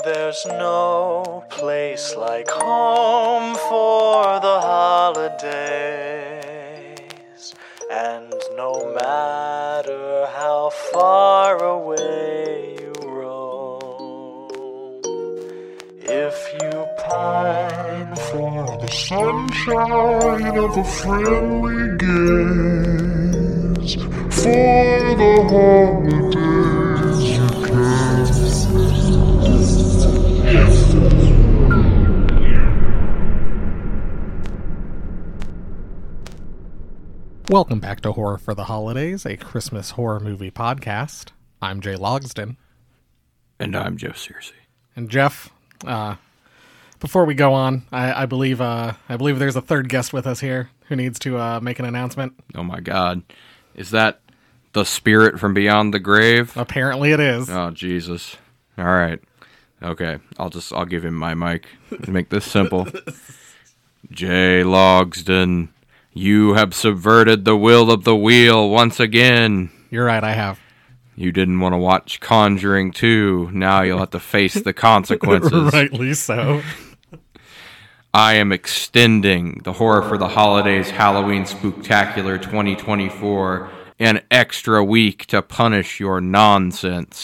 There's no place like home for the holidays, and no matter how far away you roam, if you pine for the sunshine of a friendly gaze, for the holidays you can. Welcome back to Horror for the Holidays, a Christmas horror movie podcast. I'm Jay Logsdon. And I'm Jeff Searcy. And Jeff, before we go on, I believe there's a third guest with us here who needs to make an announcement. Oh my God. Is that the spirit from beyond the grave? Apparently it is. Oh, Jesus. All right. Okay. I'll give him my mic to make this simple. Jay Logsdon, you have subverted the will of the wheel once again. You're right, I have. You didn't want to watch Conjuring 2. Now you'll have to face the consequences. Rightly so. I am extending the Horror for the Holidays Halloween Spooktacular 2024 an extra week to punish your nonsense.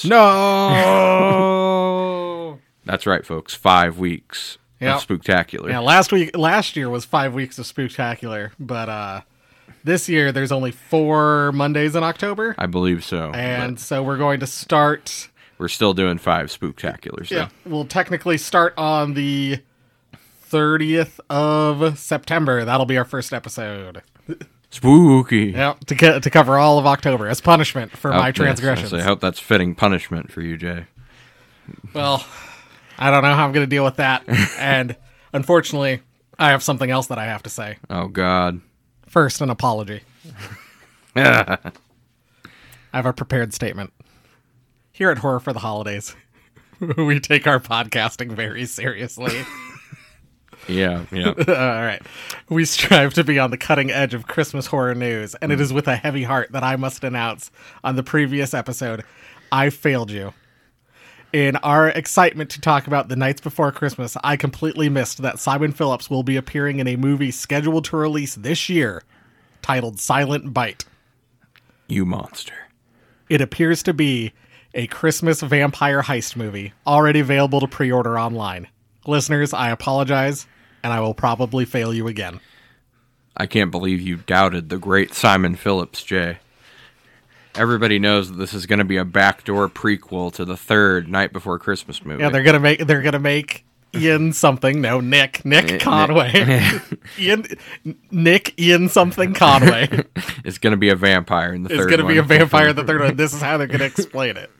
No! That's right, folks. 5 weeks of Spooktacular. Yeah, last year was 5 weeks of Spooktacular, but this year there's only 4 Mondays in October. I believe so. And so we're going to start... We're still doing 5 Spooktaculars. Yeah, we'll technically start on the 30th of September. That'll be our first episode. Spooky. Yeah, to cover all of October as punishment for my transgressions. I hope that's fitting punishment for you, Jay. Well, I don't know how I'm going to deal with that. And unfortunately, I have something else that I have to say. Oh, God. First, an apology. I have a prepared statement. Here at Horror for the Holidays, we take our podcasting very seriously. Yeah. All right. We strive to be on the cutting edge of Christmas horror news, and it is with a heavy heart that I must announce on the previous episode, I failed you. In our excitement to talk about The Nights Before Christmas, I completely missed that Simon Phillips will be appearing in a movie scheduled to release this year, titled Silent Bite. You monster. It appears to be a Christmas vampire heist movie, already available to pre-order online. Listeners, I apologize, and I will probably fail you again. I can't believe you doubted the great Simon Phillips, Jay. Everybody knows that this is going to be a backdoor prequel to the third Night Before Christmas movie. Yeah, they're gonna make Ian something. No, Nick Conway. Ian something Conway. It's going to be a vampire in the third one. It's going to be a vampire in the third one. This is how they're going to explain it.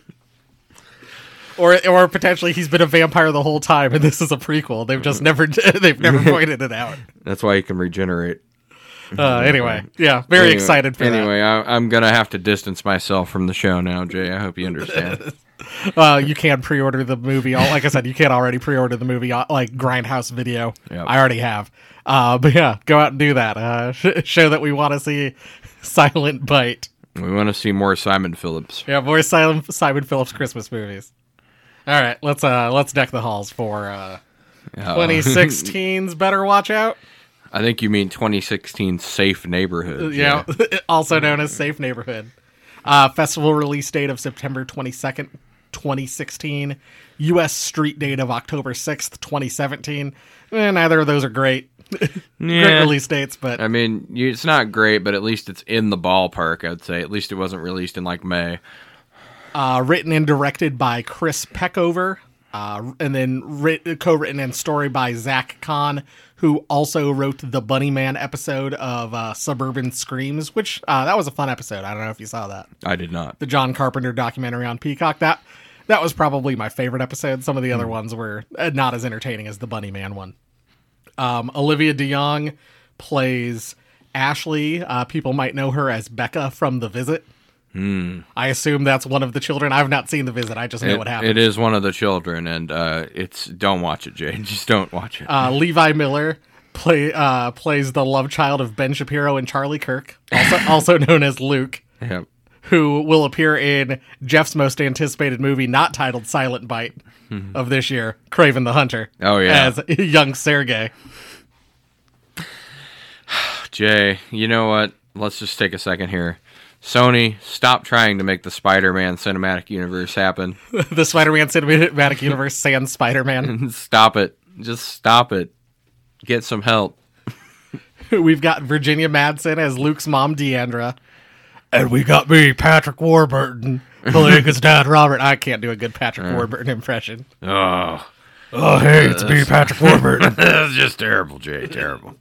Or potentially he's been a vampire the whole time, and this is a prequel. They've just never pointed it out. That's why he can regenerate. Anyway, yeah, very excited for that. Anyway, I'm going to have to distance myself from the show now, Jay. I hope you understand. You can pre-order the movie. Like I said, you can already pre-order the movie, like Grindhouse Video. Yep. I already have. But yeah, go out and do that. Show that we want to see Silent Bite. We want to see more Simon Phillips. Yeah, more Simon Phillips Christmas movies. All right, let's deck the halls for 2016's Better Watch Out. I think you mean 2016 Safe Neighborhood. Yeah, also known as Safe Neighborhood. Festival release date of September 22nd, 2016. U.S. street date of October 6th, 2017. Neither of those are great. Great release dates, but... I mean, it's not great, but at least it's in the ballpark, I'd say. At least it wasn't released in, like, May. Written and directed by Chris Peckover, and then co-written and story by Zach Kahn, who also wrote the Bunnyman episode of Suburban Screams, which that was a fun episode. I don't know if you saw that. I did not. The John Carpenter documentary on Peacock. That was probably my favorite episode. Some of the other ones were not as entertaining as the Bunnyman one. Olivia DeJonge plays Ashley. People might know her as Becca from The Visit. I assume that's one of the children. I've not seen The Visit. I just know what happened. It is one of the children, and don't watch it, Jay. Just don't watch it. Levi Miller plays the love child of Ben Shapiro and Charlie Kirk, also known as Luke, Yep. who will appear in Jeff's most anticipated movie, not titled Silent Bite, of this year, Kraven the Hunter. Oh, yeah. As young Sergei. Jay, you know what? Let's just take a second here. Sony, stop trying to make the Spider-Man cinematic universe happen. The Spider-Man Cinematic Universe sans Spider-Man. Stop it. Just stop it. Get some help. We've got Virginia Madsen as Luke's mom, Deandra. And we got me, Patrick Warburton, playing his dad, Robert. I can't do a good Patrick Warburton impression. Oh, hey, it's me, Patrick Warburton. that's just terrible, Jay. Terrible.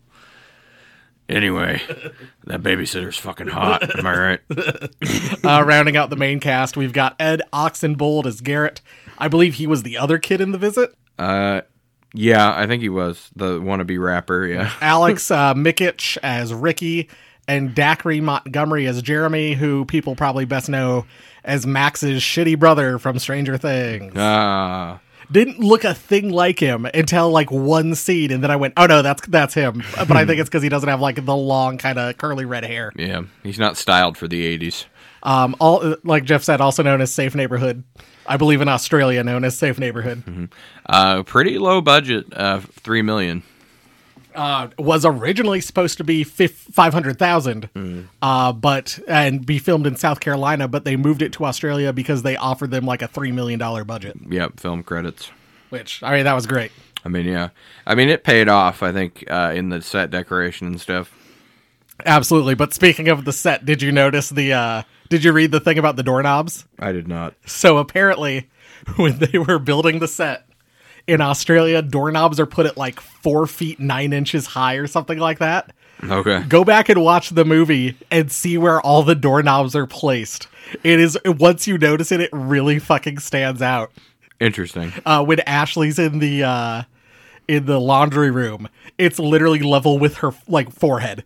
Anyway, that babysitter's fucking hot. Am I right? Rounding out the main cast, we've got Ed Oxenbould as Garrett. I believe he was the other kid in The Visit. Yeah, I think he was the wannabe rapper, yeah. Alex Mikic as Ricky, and Dacre Montgomery as Jeremy, who people probably best know as Max's shitty brother from Stranger Things. Didn't look a thing like him until like one scene, and then I went, "Oh no, that's him." But I think it's because he doesn't have like the long kind of curly red hair. Yeah, he's not styled for the 80s. All like Jeff said, also known as Safe Neighborhood. I believe in Australia, known as Safe Neighborhood. Mm-hmm. Pretty low budget, $3 million. Was originally supposed to be $500,000, but be filmed in South Carolina, but they moved it to Australia because they offered them like a $3 million budget. Yep, film credits. Which, I mean, that was great. I mean, yeah. I mean, it paid off, I think, in the set decoration and stuff. Absolutely. But speaking of the set, did you notice did you read the thing about the doorknobs? I did not. So apparently, when they were building the set in Australia, doorknobs are put at like 4 feet 9 inches high or something like that. Okay. Go back and watch the movie and see where all the doorknobs are placed. It is, once you notice it, it really fucking stands out. Interesting. When Ashley's in the laundry room, it's literally level with her like forehead.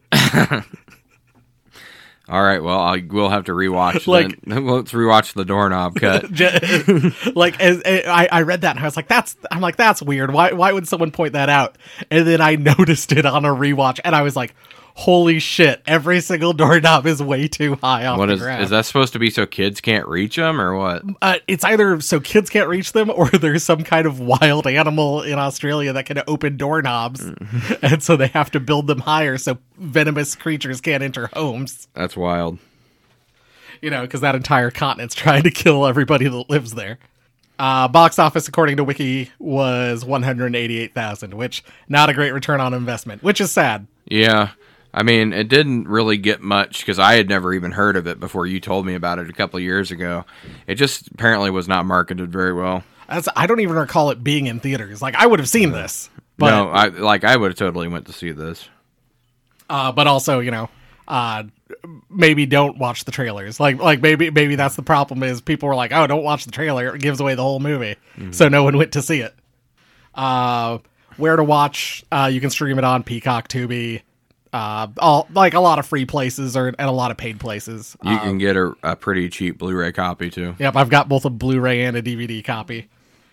All right, well, we'll have to rewatch. Like, let's rewatch the doorknob cut. Like, I read that and I was like, that's weird. Why would someone point that out? And then I noticed it on a rewatch, and I was like, holy shit! Every single doorknob is way too high off the ground. Is that supposed to be so kids can't reach them, or what? It's either so kids can't reach them, or there's some kind of wild animal in Australia that can open doorknobs, and so they have to build them higher so venomous creatures can't enter homes. That's wild. You know, because that entire continent's trying to kill everybody that lives there. Box office, according to Wiki, was $188,000, which not a great return on investment, which is sad. Yeah. I mean, it didn't really get much because I had never even heard of it before you told me about it a couple of years ago. It just apparently was not marketed very well. I don't even recall it being in theaters. Like, I would have seen this. But, no, I would have totally went to see this. But also, you know, maybe don't watch the trailers. Like maybe that's the problem is people were like, oh, don't watch the trailer. It gives away the whole movie. Mm-hmm. So no one went to see it. Where to watch? You can stream it on Peacock, Tubi. A lot of free places and a lot of paid places. You can get a pretty cheap Blu-ray copy too. Yep, I've got both a Blu-ray and a DVD copy.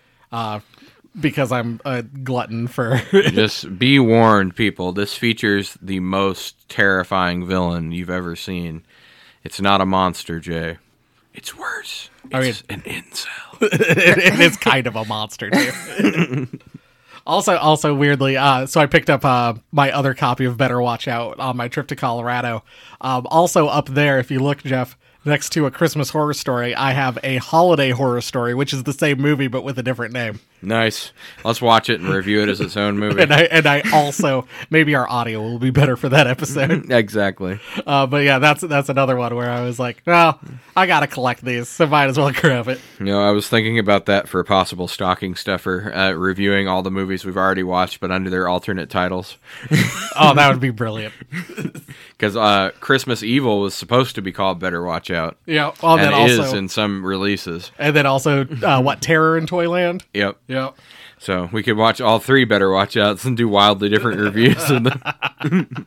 Because I'm a glutton for... Just be warned, people. This features the most terrifying villain you've ever seen. It's not a monster, Jay. It's worse. It's an incel. It is kind of a monster, too. Also, weirdly, so I picked up my other copy of Better Watch Out on my trip to Colorado. Also up there, if you look, Jeff, next to A Christmas Horror Story, I have A Holiday Horror Story, which is the same movie but with a different name. Nice. Let's watch it and review it as its own movie. and I also, maybe our audio will be better for that episode. Exactly. But yeah, that's another one where I was like, well, I gotta collect these, so might as well grab it. You know, I was thinking about that for a possible stocking stuffer, reviewing all the movies we've already watched, but under their alternate titles. Oh, that would be brilliant. Because Christmas Evil was supposed to be called Better Watch Out. Yeah, well, and then it also is in some releases. And then also, Terror in Toyland? Yep. Yep. So we could watch all three Better Watch Outs and do wildly different reviews of them.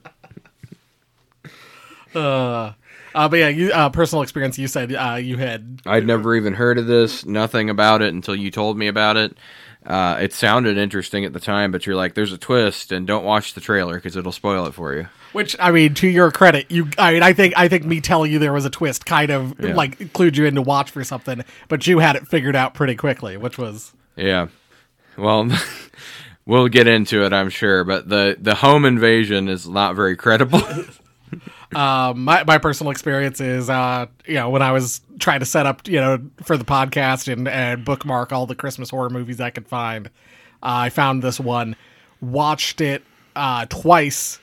But yeah, you personal experience. You said you had. I'd never even heard of this. Nothing about it until you told me about it. It sounded interesting at the time, but you're like, "There's a twist," and don't watch the trailer because it'll spoil it for you. Which, I mean, to your credit, I think me telling you there was a twist kind of like clued you in to watch for something, but you had it figured out pretty quickly, which was. Yeah. Well, we'll get into it, I'm sure, but the home invasion is not very credible. My personal experience is, when I was trying to set up, for the podcast and bookmark all the Christmas horror movies I could find, I found this one, watched it twice,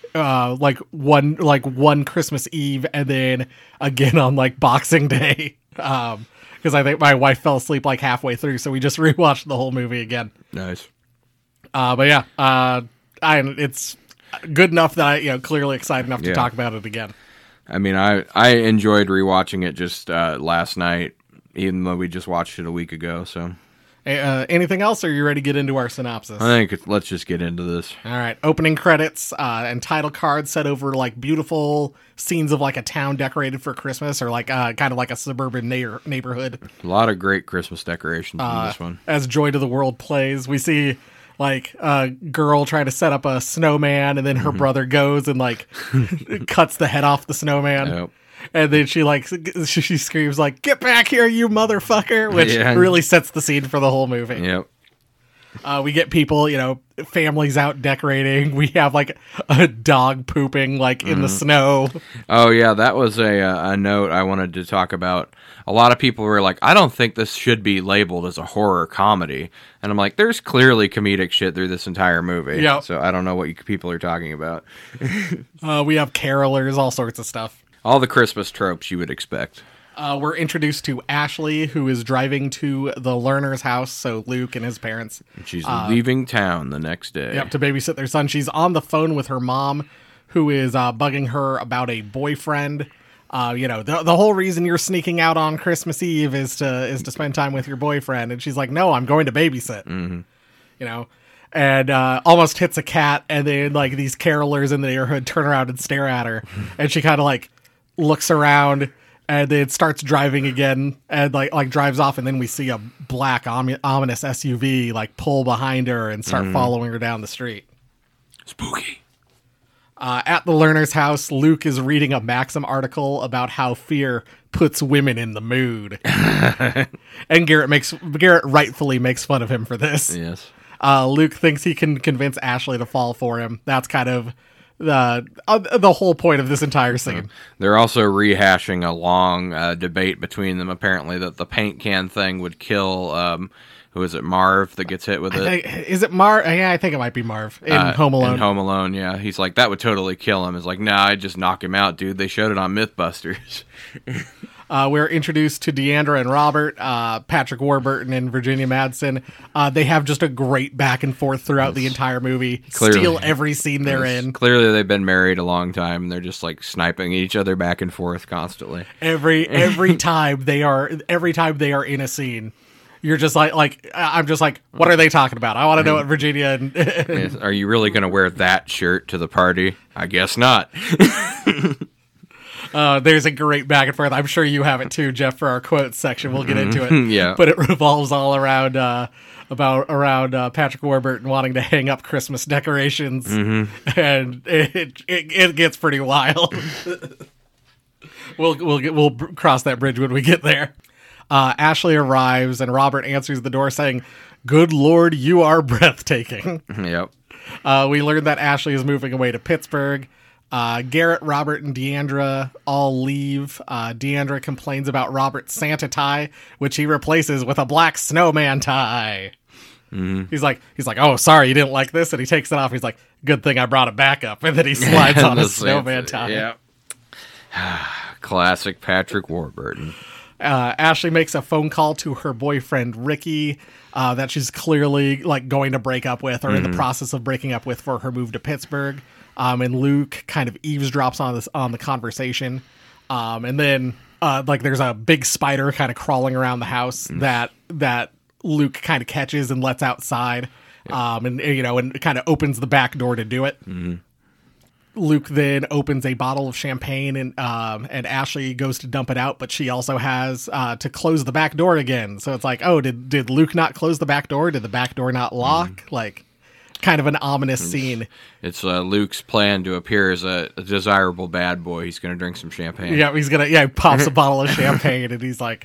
one Christmas Eve and then again on like Boxing Day, because I think my wife fell asleep like halfway through, so we just rewatched the whole movie again. Nice. But yeah, it's good enough that I, clearly excited enough to talk about it again. I mean, I enjoyed rewatching it just last night, even though we just watched it a week ago. So, anything else, or are you ready to get into our synopsis? I think let's just get into this. All right. Opening credits and title cards set over like beautiful scenes of like a town decorated for Christmas, or like kind of like a suburban neighborhood. A lot of great Christmas decorations in this one. As Joy to the World plays, we see like a girl trying to set up a snowman, and then her brother goes and like cuts the head off the snowman. Yep. And then she screams like, "Get back here, you motherfucker," which really sets the scene for the whole movie. Yep. We get people, families out decorating. We have like a dog pooping like in the snow. Oh yeah, that was a note I wanted to talk about. A lot of people were like, I don't think this should be labeled as a horror comedy. And I'm like, there's clearly comedic shit through this entire movie. Yeah. So I don't know what you people are talking about. We have carolers, all sorts of stuff. All the Christmas tropes you would expect. We're introduced to Ashley, who is driving to the Lerner's house, so Luke and his parents. She's leaving town the next day. Yep, to babysit their son. She's on the phone with her mom, who is bugging her about a boyfriend. The whole reason you're sneaking out on Christmas Eve is to spend time with your boyfriend. And she's like, no, I'm going to babysit. Mm-hmm. And almost hits a cat, and then like these carolers in the neighborhood turn around and stare at her, and she kind of like looks around and then starts driving again and like drives off, and then we see a black ominous SUV like pull behind her and start following her down the street. Spooky. At the Lerner's house, Luke is reading a Maxim article about how fear puts women in the mood. And Garrett rightfully makes fun of him for this. Yes. Luke thinks he can convince Ashley to fall for him. That's kind of the whole point of this entire scene. They're also rehashing a long debate between them, apparently, that the paint can thing would kill, who is it, Marv, that gets hit with it? Is it Marv? Yeah, I think it might be Marv in Home Alone. In Home Alone, yeah. He's like, that would totally kill him. It's like, nah, I'd just knock him out, dude. They showed it on Mythbusters. We're introduced to Deandra and Robert, Patrick Warburton and Virginia Madsen. They have just a great back and forth throughout the entire movie. Clearly. Steal every scene they're in. Clearly they've been married a long time, and they're just like sniping each other back and forth constantly. Every time they are in a scene, you're just like I'm just like, what are they talking about? I want to know what Virginia and Yes. Are you really going to wear that shirt to the party? I guess not. There's a great back and forth. I'm sure you have it too, Jeff, for our quotes section. We'll get into it. Yeah. But it revolves all around Patrick Warburton wanting to hang up Christmas decorations, and it gets pretty wild. We'll cross that bridge when we get there. Ashley arrives, and Robert answers the door saying, "Good Lord, you are breathtaking." Yep. We learned that Ashley is moving away to Pittsburgh. Garrett, Robert, and Deandra all leave. Deandra complains about Robert's Santa tie, which he replaces with a black snowman tie. Mm-hmm. He's like, oh, sorry, you didn't like this? And he takes it off. He's like, good thing I brought it back up. And then he slides on a snowman tie. Yeah. Classic Patrick Warburton. Ashley makes a phone call to her boyfriend, Ricky, that she's clearly like going to break up with, or in the process of breaking up with, for her move to Pittsburgh. And Luke kind of eavesdrops on the conversation. And then there's a big spider kind of crawling around the house that Luke kind of catches and lets outside. And kind of opens the back door to do it. Mm-hmm. Luke then opens a bottle of champagne, and Ashley goes to dump it out, but she also has to close the back door again. So it's like, oh, did Luke not close the back door? Did the back door not lock? Like, kind of an ominous scene. It's Luke's plan to appear as a desirable bad boy. He's going to drink some champagne. Yeah, he pops a bottle of champagne, and he's like,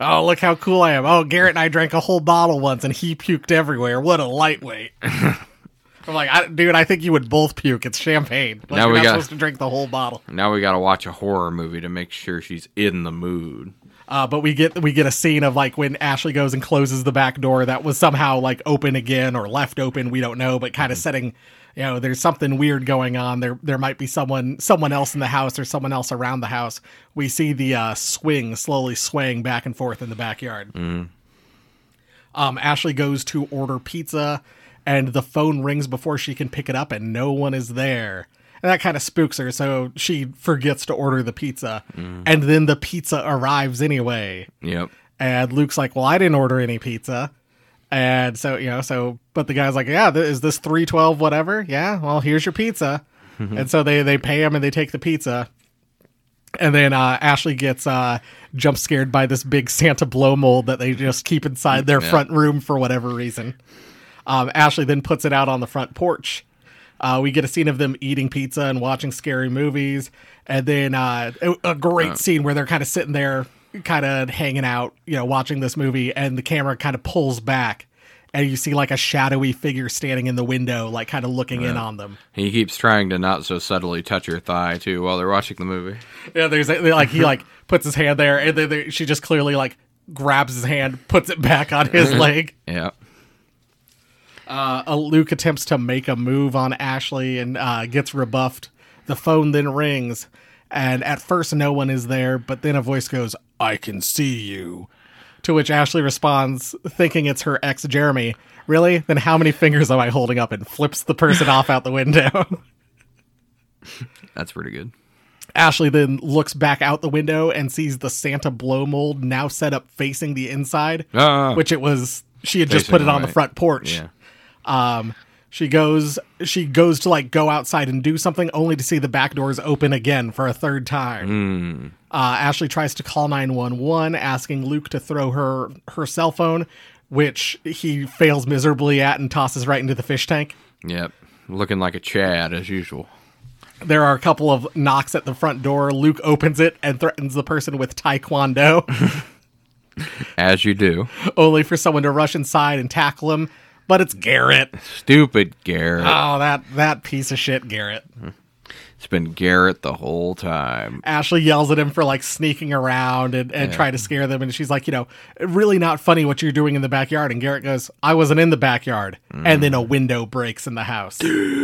Oh, look how cool I am. Oh, Garrett and I drank a whole bottle once and he puked everywhere. What a lightweight. I'm like, dude, I think you would both puke. It's champagne. Like, Now you're we not got- supposed to drink the whole bottle. Now we gotta watch a horror movie to make sure she's in the mood. But we get a scene of like when Ashley goes and closes the back door that was somehow like open again or left open. We don't know, but kind of setting, there's something weird going on. There might be someone else in the house or someone else around the house. We see the swing slowly swaying back and forth in the backyard. Ashley goes to order pizza and the phone rings before she can pick it up and no one is there. And that kind of spooks her, so she forgets to order the pizza. And then the pizza arrives anyway. Yep. And Luke's like, well, I didn't order any pizza. And so, but the guy's like, yeah, is this 312 whatever? Yeah, well, here's your pizza. And so they pay him and they take the pizza. And then Ashley gets jump scared by this big Santa blow mold that they just keep inside their front room for whatever reason. Ashley then puts it out on the front porch. We get a scene of them eating pizza and watching scary movies. And then a great scene where they're kind of sitting there, kind of hanging out, watching this movie. And the camera kind of pulls back. And you see like a shadowy figure standing in the window, like kind of looking in on them. He keeps trying to not so subtly touch her thigh, too, while they're watching the movie. Yeah, he like puts his hand there. And then she just clearly like grabs his hand, puts it back on his leg. Yeah. Luke attempts to make a move on Ashley and gets rebuffed. The phone then rings, and at first no one is there, but then a voice goes, "I can see you." To which Ashley responds, thinking it's her ex Jeremy. Really? Then how many fingers am I holding up? And flips the person off out the window. That's pretty good. Ashley then looks back out the window and sees the Santa blow mold now set up facing the inside, which it was. She had just Facing put it on the right. front porch. Yeah. She goes to like go outside and do something only to see the back doors open again for a third time. Ashley tries to call 911 asking Luke to throw her cell phone, which he fails miserably at and tosses right into the fish tank. Yep. Looking like a Chad, as usual. There are a couple of knocks at the front door. Luke opens it and threatens the person with Taekwondo, As you do. only for someone to rush inside and tackle him. But it's Garrett. Stupid Garrett. Oh, that piece of shit, Garrett. It's been Garrett the whole time. Ashley yells at him for like sneaking around and try to scare them. And she's like, really not funny what you're doing in the backyard. And Garrett goes, I wasn't in the backyard. And then a window breaks in the house.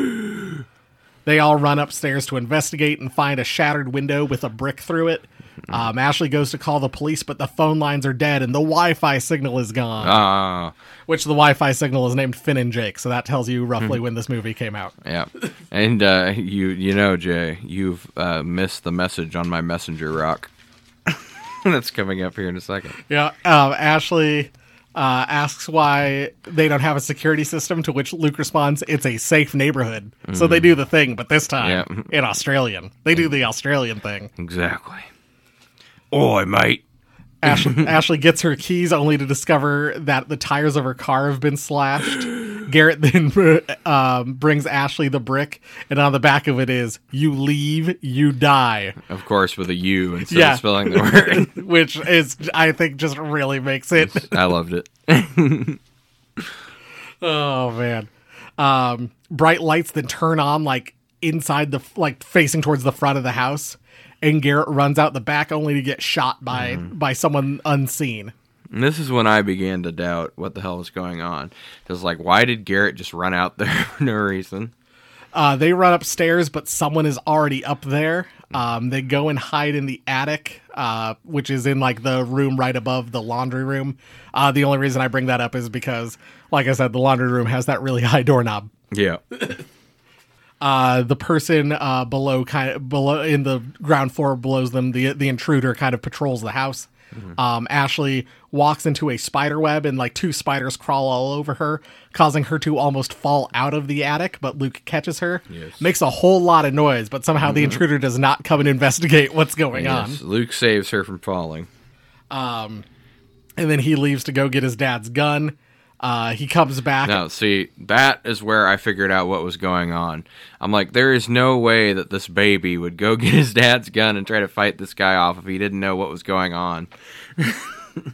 They all run upstairs to investigate and find a shattered window with a brick through it. Ashley goes to call the police, but the phone lines are dead and the Wi-Fi signal is gone. Which the Wi-Fi signal is named Finn and Jake, so that tells you roughly when this movie came out. Yeah. And you know, Jay, you've missed the message on my messenger rock. That's coming up here in a second. Yeah, Ashley asks why they don't have a security system, to which Luke responds, it's a safe neighborhood. So they do the thing, but this time in Australian. They do the Australian thing. Exactly. Oi, mate. Ashley gets her keys only to discover that the tires of her car have been slashed. Garrett then brings Ashley the brick, and on the back of it is, you leave, you die. Of course, with a U instead of spelling the word. Which is, I think, just really makes it. I loved it. Oh, man. Bright lights then turn on, like, inside the, like, facing towards the front of the house. And Garrett runs out the back only to get shot by someone unseen. And this is when I began to doubt what the hell was going on. Because, like, why did Garrett just run out there for no reason? They run upstairs, but someone is already up there. They go and hide in the attic, which is in, like, the room right above the laundry room. The only reason I bring that up is because, like I said, the laundry room has that really high doorknob. Yeah. The person below in the ground floor below them, the intruder kind of patrols the house. Ashley walks into a spider web and like two spiders crawl all over her, causing her to almost fall out of the attic, but Luke catches her. Yes. Makes a whole lot of noise, but somehow the intruder does not come and investigate what's going on. Luke saves her from falling. And then he leaves to go get his dad's gun. He comes back. Now, see, that is where I figured out what was going on. I'm like, there is no way that this baby would go get his dad's gun and try to fight this guy off if he didn't know what was going on.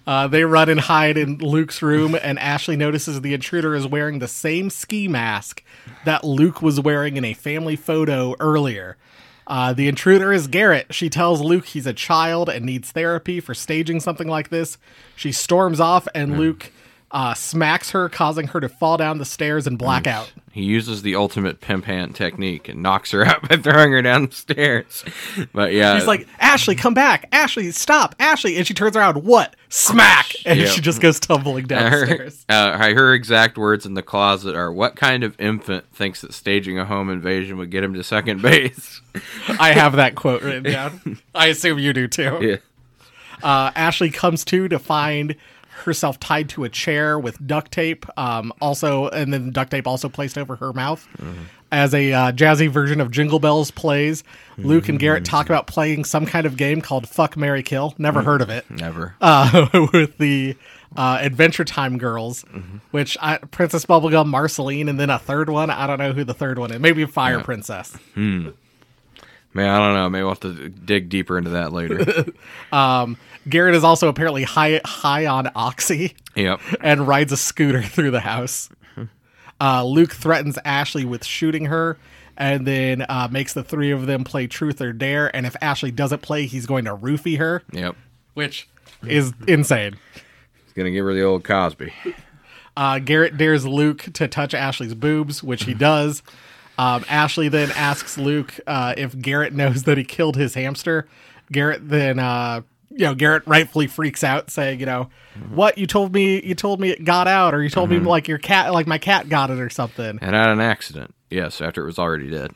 They run and hide in Luke's room, and Ashley notices the intruder is wearing the same ski mask that Luke was wearing in a family photo earlier. The intruder is Garrett. She tells Luke he's a child and needs therapy for staging something like this. She storms off, and Luke smacks her, causing her to fall down the stairs and black out. He uses the ultimate pimp hand technique and knocks her out by throwing her down the stairs. But yeah. He's like, Ashley, come back. Ashley, stop. Ashley. And she turns around. What? Smack. And Yep. she just goes tumbling down the stairs. Her exact words in the closet are, "What kind of infant thinks that staging a home invasion would get him to second base?" I have that quote written down. I assume you do too. Yeah. Ashley comes to find herself tied to a chair with duct tape, and then duct tape also placed over her mouth. As a jazzy version of Jingle Bells plays, Luke and Garrett talk about playing some kind of game called Fuck, Marry, Kill. Never heard of it. Never. With the Adventure Time girls, which Princess Bubblegum, Marceline, and then a third one. I don't know who the third one is. Maybe Fire Princess. Man, I don't know. Maybe we'll have to dig deeper into that later. Garrett is also apparently high on Oxy. Yep. And rides a scooter through the house. Luke threatens Ashley with shooting her, and then makes the three of them play Truth or Dare. And if Ashley doesn't play, he's going to roofie her. Yep. Which is insane. He's going to give her the old Cosby. Garrett dares Luke to touch Ashley's boobs, which he does. Ashley then asks Luke if Garrett knows that he killed his hamster. Garrett then, Garrett rightfully freaks out, saying, what, you told me it got out, or you told me like your cat, like my cat got it or something. And had an accident. Yes, after it was already dead.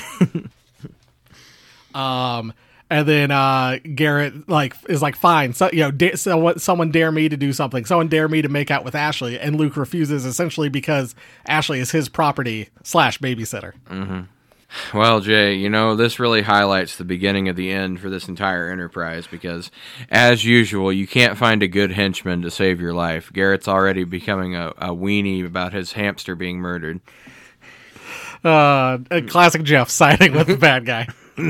And then Garrett is like, fine, so someone dare me to do something. Someone dare me to make out with Ashley, and Luke refuses, essentially because Ashley is his property / babysitter. Well, Jay, this really highlights the beginning of the end for this entire enterprise, because, as usual, you can't find a good henchman to save your life. Garrett's already becoming a weenie about his hamster being murdered. A classic Jeff siding with the bad guy.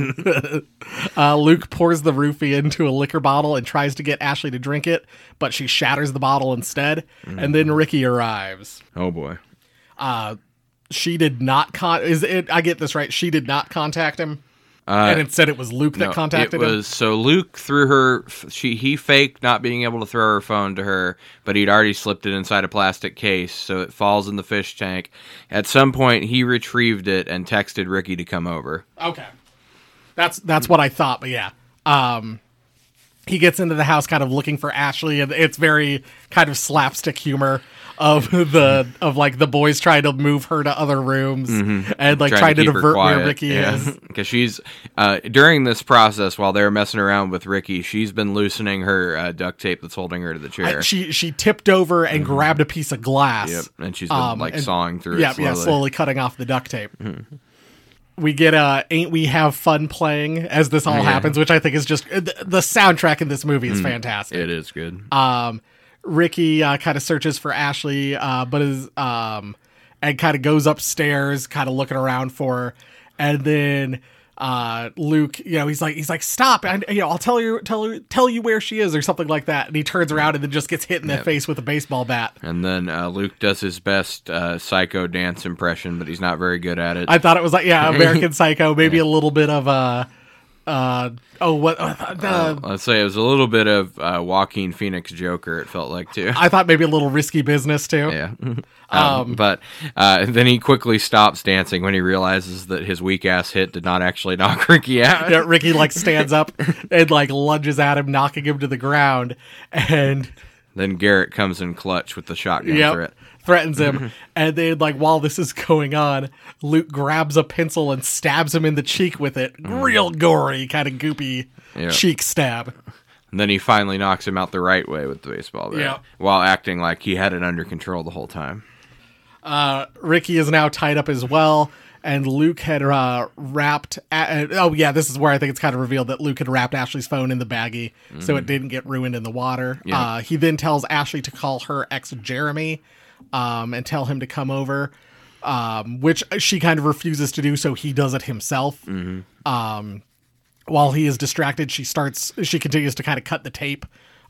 Luke pours the roofie into a liquor bottle and tries to get Ashley to drink it, but she shatters the bottle instead. And then Ricky arrives. Oh boy. She did not I get this right? She did not contact him. And instead it was Luke that contacted him. So Luke threw her. He faked not being able to throw her phone to her, but he'd already slipped it inside a plastic case, so it falls in the fish tank. At some point, he retrieved it and texted Ricky to come over. Okay. That's what I thought, but yeah. He gets into the house kind of looking for Ashley, and it's very kind of slapstick humor of the boys trying to move her to other rooms and trying to divert where Ricky is. Because she's during this process while they're messing around with Ricky, she's been loosening her duct tape that's holding her to the chair. She tipped over and grabbed a piece of glass. Yep, and she's been sawing through it slowly. Yeah, slowly cutting off the duct tape. We get Ain't We Have Fun playing as this all happens, which I think is just the soundtrack in this movie is fantastic. It is good. Ricky kind of searches for Ashley, but is and kind of goes upstairs, kind of looking around for her, and then Luke, he's like, stop! I'll tell you where she is, or something like that. And he turns around and then just gets hit in the face with a baseball bat. And then Luke does his best Psycho dance impression, but he's not very good at it. I thought it was like American Psycho, maybe a little bit of let's say it was a little bit of Joaquin Phoenix Joker, it felt like, too. I thought maybe a little Risky Business, too. Yeah. But then he quickly stops dancing when he realizes that his weak-ass hit did not actually knock Ricky out. Yeah, Ricky, stands up and, lunges at him, knocking him to the ground, and... Then Garrett comes in clutch with the shotgun threat. Threatens him, and then while this is going on, Luke grabs a pencil and stabs him in the cheek with it. Real gory, kind of goopy cheek stab. And then he finally knocks him out the right way with the baseball bat, while acting like he had it under control the whole time. Ricky is now tied up as well, and Luke had wrapped... this is where I think it's kind of revealed that Luke had wrapped Ashley's phone in the baggie, so it didn't get ruined in the water. Yeah. He then tells Ashley to call her ex Jeremy, and tell him to come over, which she kind of refuses to do, so he does it himself. While he is distracted, she continues to kind of cut the tape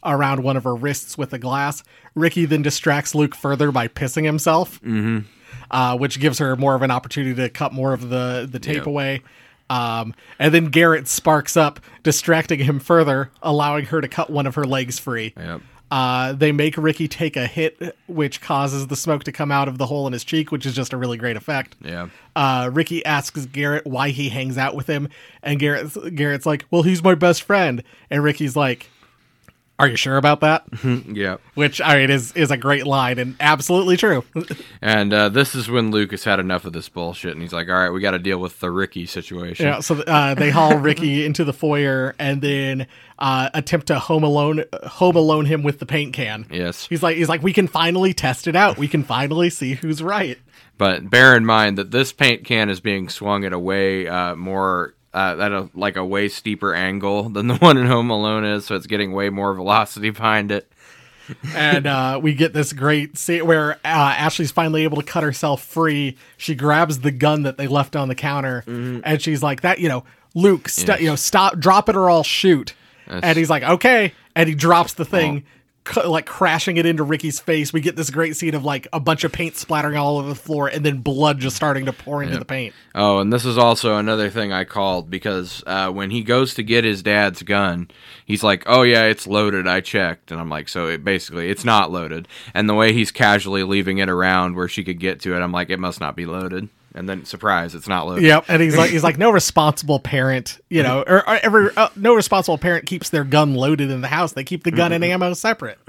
around one of her wrists with a glass. Ricky then distracts Luke further by pissing himself, which gives her more of an opportunity to cut more of the tape away. And then Garrett sparks up, distracting him further, allowing her to cut one of her legs free. Yep. They make Ricky take a hit, which causes the smoke to come out of the hole in his cheek, which is just a really great effect. Yeah. Ricky asks Garrett why he hangs out with him, and Garrett's like, well, he's my best friend. And Ricky's like, are you sure about that? Yeah. Which, I mean, is a great line and absolutely true. And this is when Luke has had enough of this bullshit, and he's like, all right, we got to deal with the Ricky situation. Yeah, so they haul Ricky into the foyer and then attempt to home alone him with the paint can. Yes. He's like, we can finally test it out. We can finally see who's right. But bear in mind that this paint can is being swung at a way more... at a way steeper angle than the one in Home Alone is, so it's getting way more velocity behind it. And we get this great scene where Ashley's finally able to cut herself free. She grabs the gun that they left on the counter, and she's like, "That Luke, stop, drop it, or I'll shoot." And he's like, "Okay," and he drops the thing. Crashing it into Ricky's face. We get this great scene of like a bunch of paint splattering all over the floor and then blood just starting to pour into the paint. Oh, and this is also another thing I called because when he goes to get his dad's gun, he's like, oh yeah, it's loaded, I checked. And I'm like, so it's not loaded. And the way he's casually leaving it around where she could get to it, I'm like, it must not be loaded. And then, surprise, it's not loaded. Yep, and he's like, no responsible parent, no responsible parent keeps their gun loaded in the house. They keep the gun and ammo separate.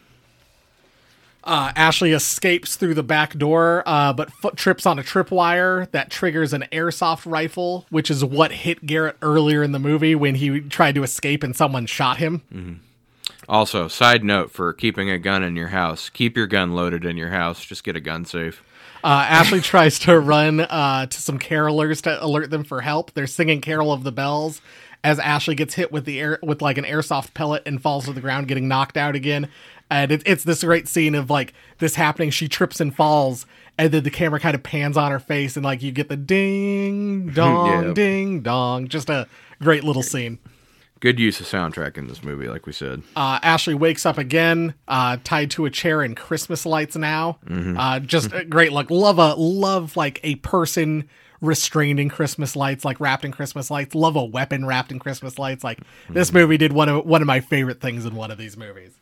Ashley escapes through the back door, but trips on a tripwire that triggers an airsoft rifle, which is what hit Garrett earlier in the movie when he tried to escape and someone shot him. Mm-hmm. Also, side note for keeping a gun in your house, keep your gun loaded in your house. Just get a gun safe. Ashley tries to run to some carolers to alert them for help. They're singing Carol of the Bells as Ashley gets hit with with like an airsoft pellet and falls to the ground, getting knocked out again. And it's this great scene of like this happening. She trips and falls, and then the camera kind of pans on her face, and like you get the ding dong, ding dong. Just a great little scene. Good use of soundtrack in this movie, like we said. Ashley wakes up again, tied to a chair in Christmas lights now. Just a great look. Love like a person restrained in Christmas lights, like wrapped in Christmas lights. Love a weapon wrapped in Christmas lights. Like this movie did one of my favorite things in one of these movies.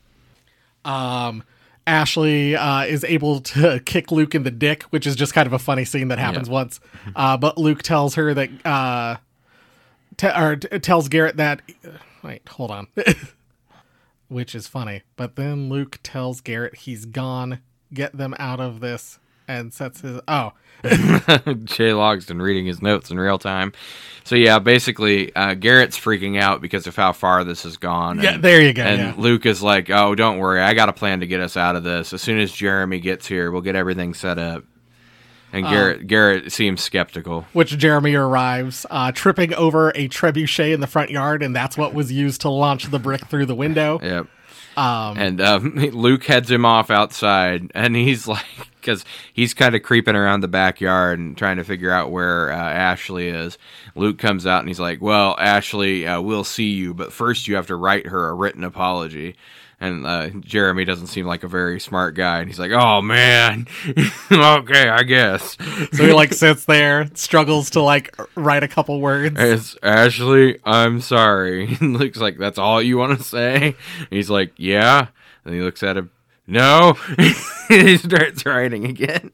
Ashley is able to kick Luke in the dick, which is just kind of a funny scene that happens once. But Luke tells her that... tells Garrett that... Wait, hold on. Which is funny. But then Luke tells Garrett he's gone. Get them out of this. And sets his... Oh. Jay Logsdon reading his notes in real time. So yeah, basically, Garrett's freaking out because of how far this has gone. Yeah, there you go. And Luke is like, oh, don't worry. I got a plan to get us out of this. As soon as Jeremy gets here, we'll get everything set up. And Garrett seems skeptical. Which Jeremy arrives, tripping over a trebuchet in the front yard, and that's what was used to launch the brick through the window. Yep. And Luke heads him off outside, and he's like, because he's kind of creeping around the backyard and trying to figure out where Ashley is. Luke comes out, and he's like, well, Ashley, we'll see you, but first you have to write her a written apology. And Jeremy doesn't seem like a very smart guy. And he's like, oh, man. Okay, I guess. So he, like, sits there, struggles to, like, write a couple words. It's Ashley, I'm sorry. And Luke's like, that's all you want to say? And he's like, yeah. And he looks at him, no. He starts writing again.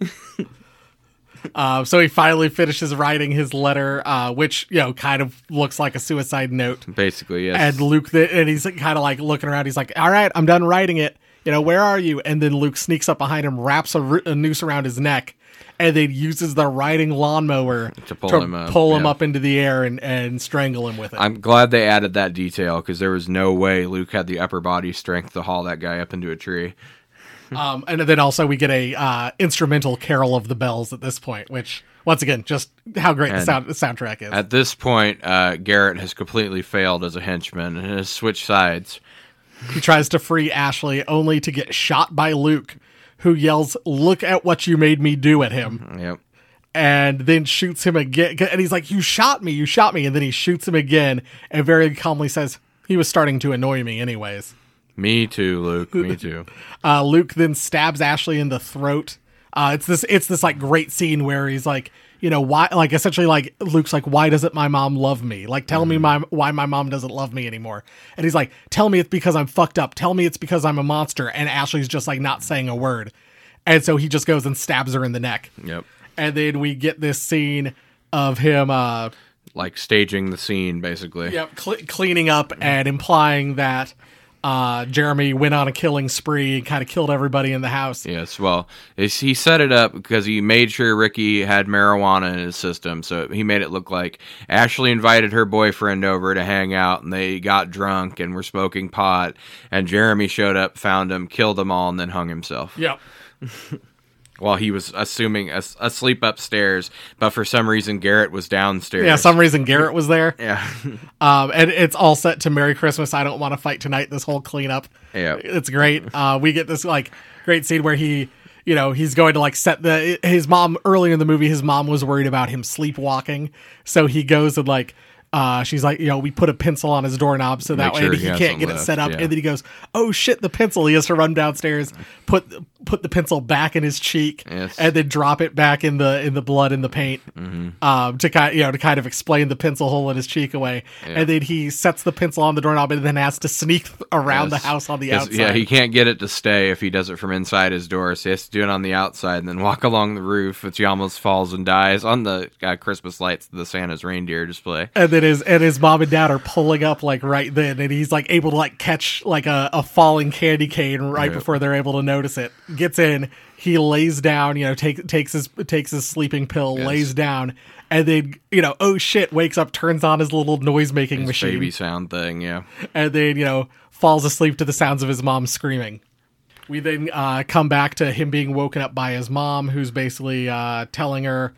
So he finally finishes writing his letter, which, kind of looks like a suicide note. Basically, yes. And Luke, and he's kind of like looking around. He's like, all right, I'm done writing it. Where are you? And then Luke sneaks up behind him, wraps a noose around his neck, and then uses the riding lawnmower to pull him up into the air and strangle him with it. I'm glad they added that detail because there was no way Luke had the upper body strength to haul that guy up into a tree. And then also we get a instrumental Carol of the Bells at this point, which, once again, just how great the soundtrack is. At this point, Garrett has completely failed as a henchman and has switched sides. He tries to free Ashley, only to get shot by Luke, who yells, "Look at what you made me do" at him. Yep. And then shoots him again. And he's like, you shot me. And then he shoots him again and very calmly says, he was starting to annoy me anyways. Me too, Luke. Me too. Luke then stabs Ashley in the throat. It's this like great scene where he's like, you know, why, like essentially like Luke's like, why doesn't my mom love me? Like, tell me why my mom doesn't love me anymore. And he's like, tell me it's because I'm fucked up. Tell me it's because I'm a monster. And Ashley's just like not saying a word. And so he just goes and stabs her in the neck. Yep. And then we get this scene of him, like staging the scene, basically. yep, cleaning up and implying that Jeremy went on a killing spree and kind of killed everybody in the house. Yes, well, he set it up because he made sure Ricky had marijuana in his system, so he made it look like Ashley invited her boyfriend over to hang out, and they got drunk and were smoking pot, and Jeremy showed up, found him, killed them all, and then hung himself. Yep. While he was assuming asleep upstairs, but for some reason Garrett was downstairs. Yeah, some reason Garrett was there. Yeah. And it's all set to Merry Christmas, I Don't Want to Fight Tonight, this whole cleanup. Yeah. It's great. We get this like great scene where he, you know, he's going to like set his mom earlier in the movie, his mom was worried about him sleepwalking. So he goes and like, she's like, you know, we put a pencil on his doorknob so that way he can't get it set up. Yeah. And then he goes, oh shit, the pencil. He has to run downstairs, put the pencil back in his cheek, yes, and then drop it back in the blood in the paint, to kind of explain the pencil hole in his cheek away. Yeah. And then he sets the pencil on the doorknob and then has to sneak around the house on the outside. Yeah, he can't get it to stay if he does it from inside his door, so he has to do it on the outside and then walk along the roof, which he almost falls and dies on the Christmas lights, the Santa's reindeer display. And then his mom and dad are pulling up like right then, and he's like able to like catch like a falling candy cane right before they're able to notice it. Gets in, he lays down, you know, takes his sleeping pill, yes, lays down, and then, you know, oh shit, wakes up, turns on his little noise making machine, baby sound thing, yeah, and then, you know, falls asleep to the sounds of his mom screaming. We then come back to him being woken up by his mom, who's basically telling her.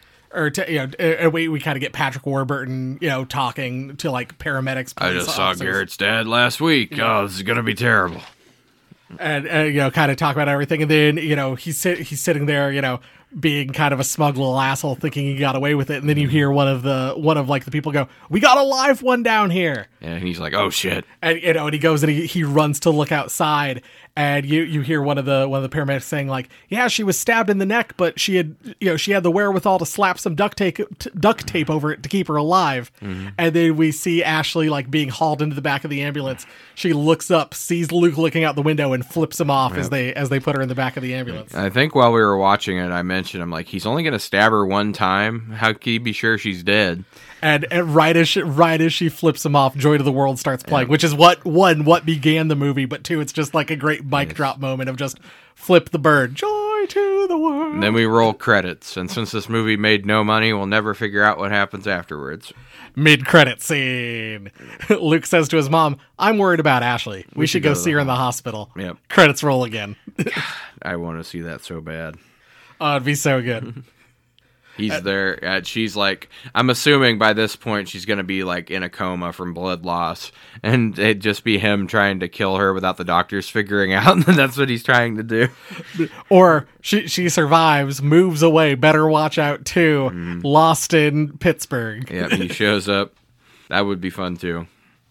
We kind of get Patrick Warburton, you know, talking to like paramedics. I just saw Garrett's dad last week. Yeah. Oh, this is gonna be terrible. And you know, kind of talk about everything, and then, you know, he's sitting there, you know, being kind of a smug little asshole, thinking he got away with it, and then you hear one of the people go, "We got a live one down here," and he's like, "Oh shit!" And you know, and he goes and he runs to look outside, and you hear one of the paramedics saying like, "Yeah, she was stabbed in the neck, but she had the wherewithal to slap some duct tape over it to keep her alive." Mm-hmm. And then we see Ashley like being hauled into the back of the ambulance. She looks up, sees Luke looking out the window, and flips him off as they put her in the back of the ambulance. I think while we were watching it, I mentioned, I'm like, he's only going to stab her one time. How can he be sure she's dead? And right as she flips him off, Joy to the World starts playing, which is what began the movie, but two, it's just like a great mic drop moment of just flip the bird, Joy to the World. And then we roll credits, and since this movie made no money, we'll never figure out what happens afterwards. Mid-credit scene. Luke says to his mom, "I'm worried about Ashley. We should go see her in the hospital." Yep. Credits roll again. I want to see that so bad. Oh, it'd be so good. He's there. She's like, I'm assuming by this point she's going to be like in a coma from blood loss, and it'd just be him trying to kill her without the doctors figuring out that that's what he's trying to do. Or she survives, moves away, better watch out too, lost in Pittsburgh. Yeah, he shows up. That would be fun too.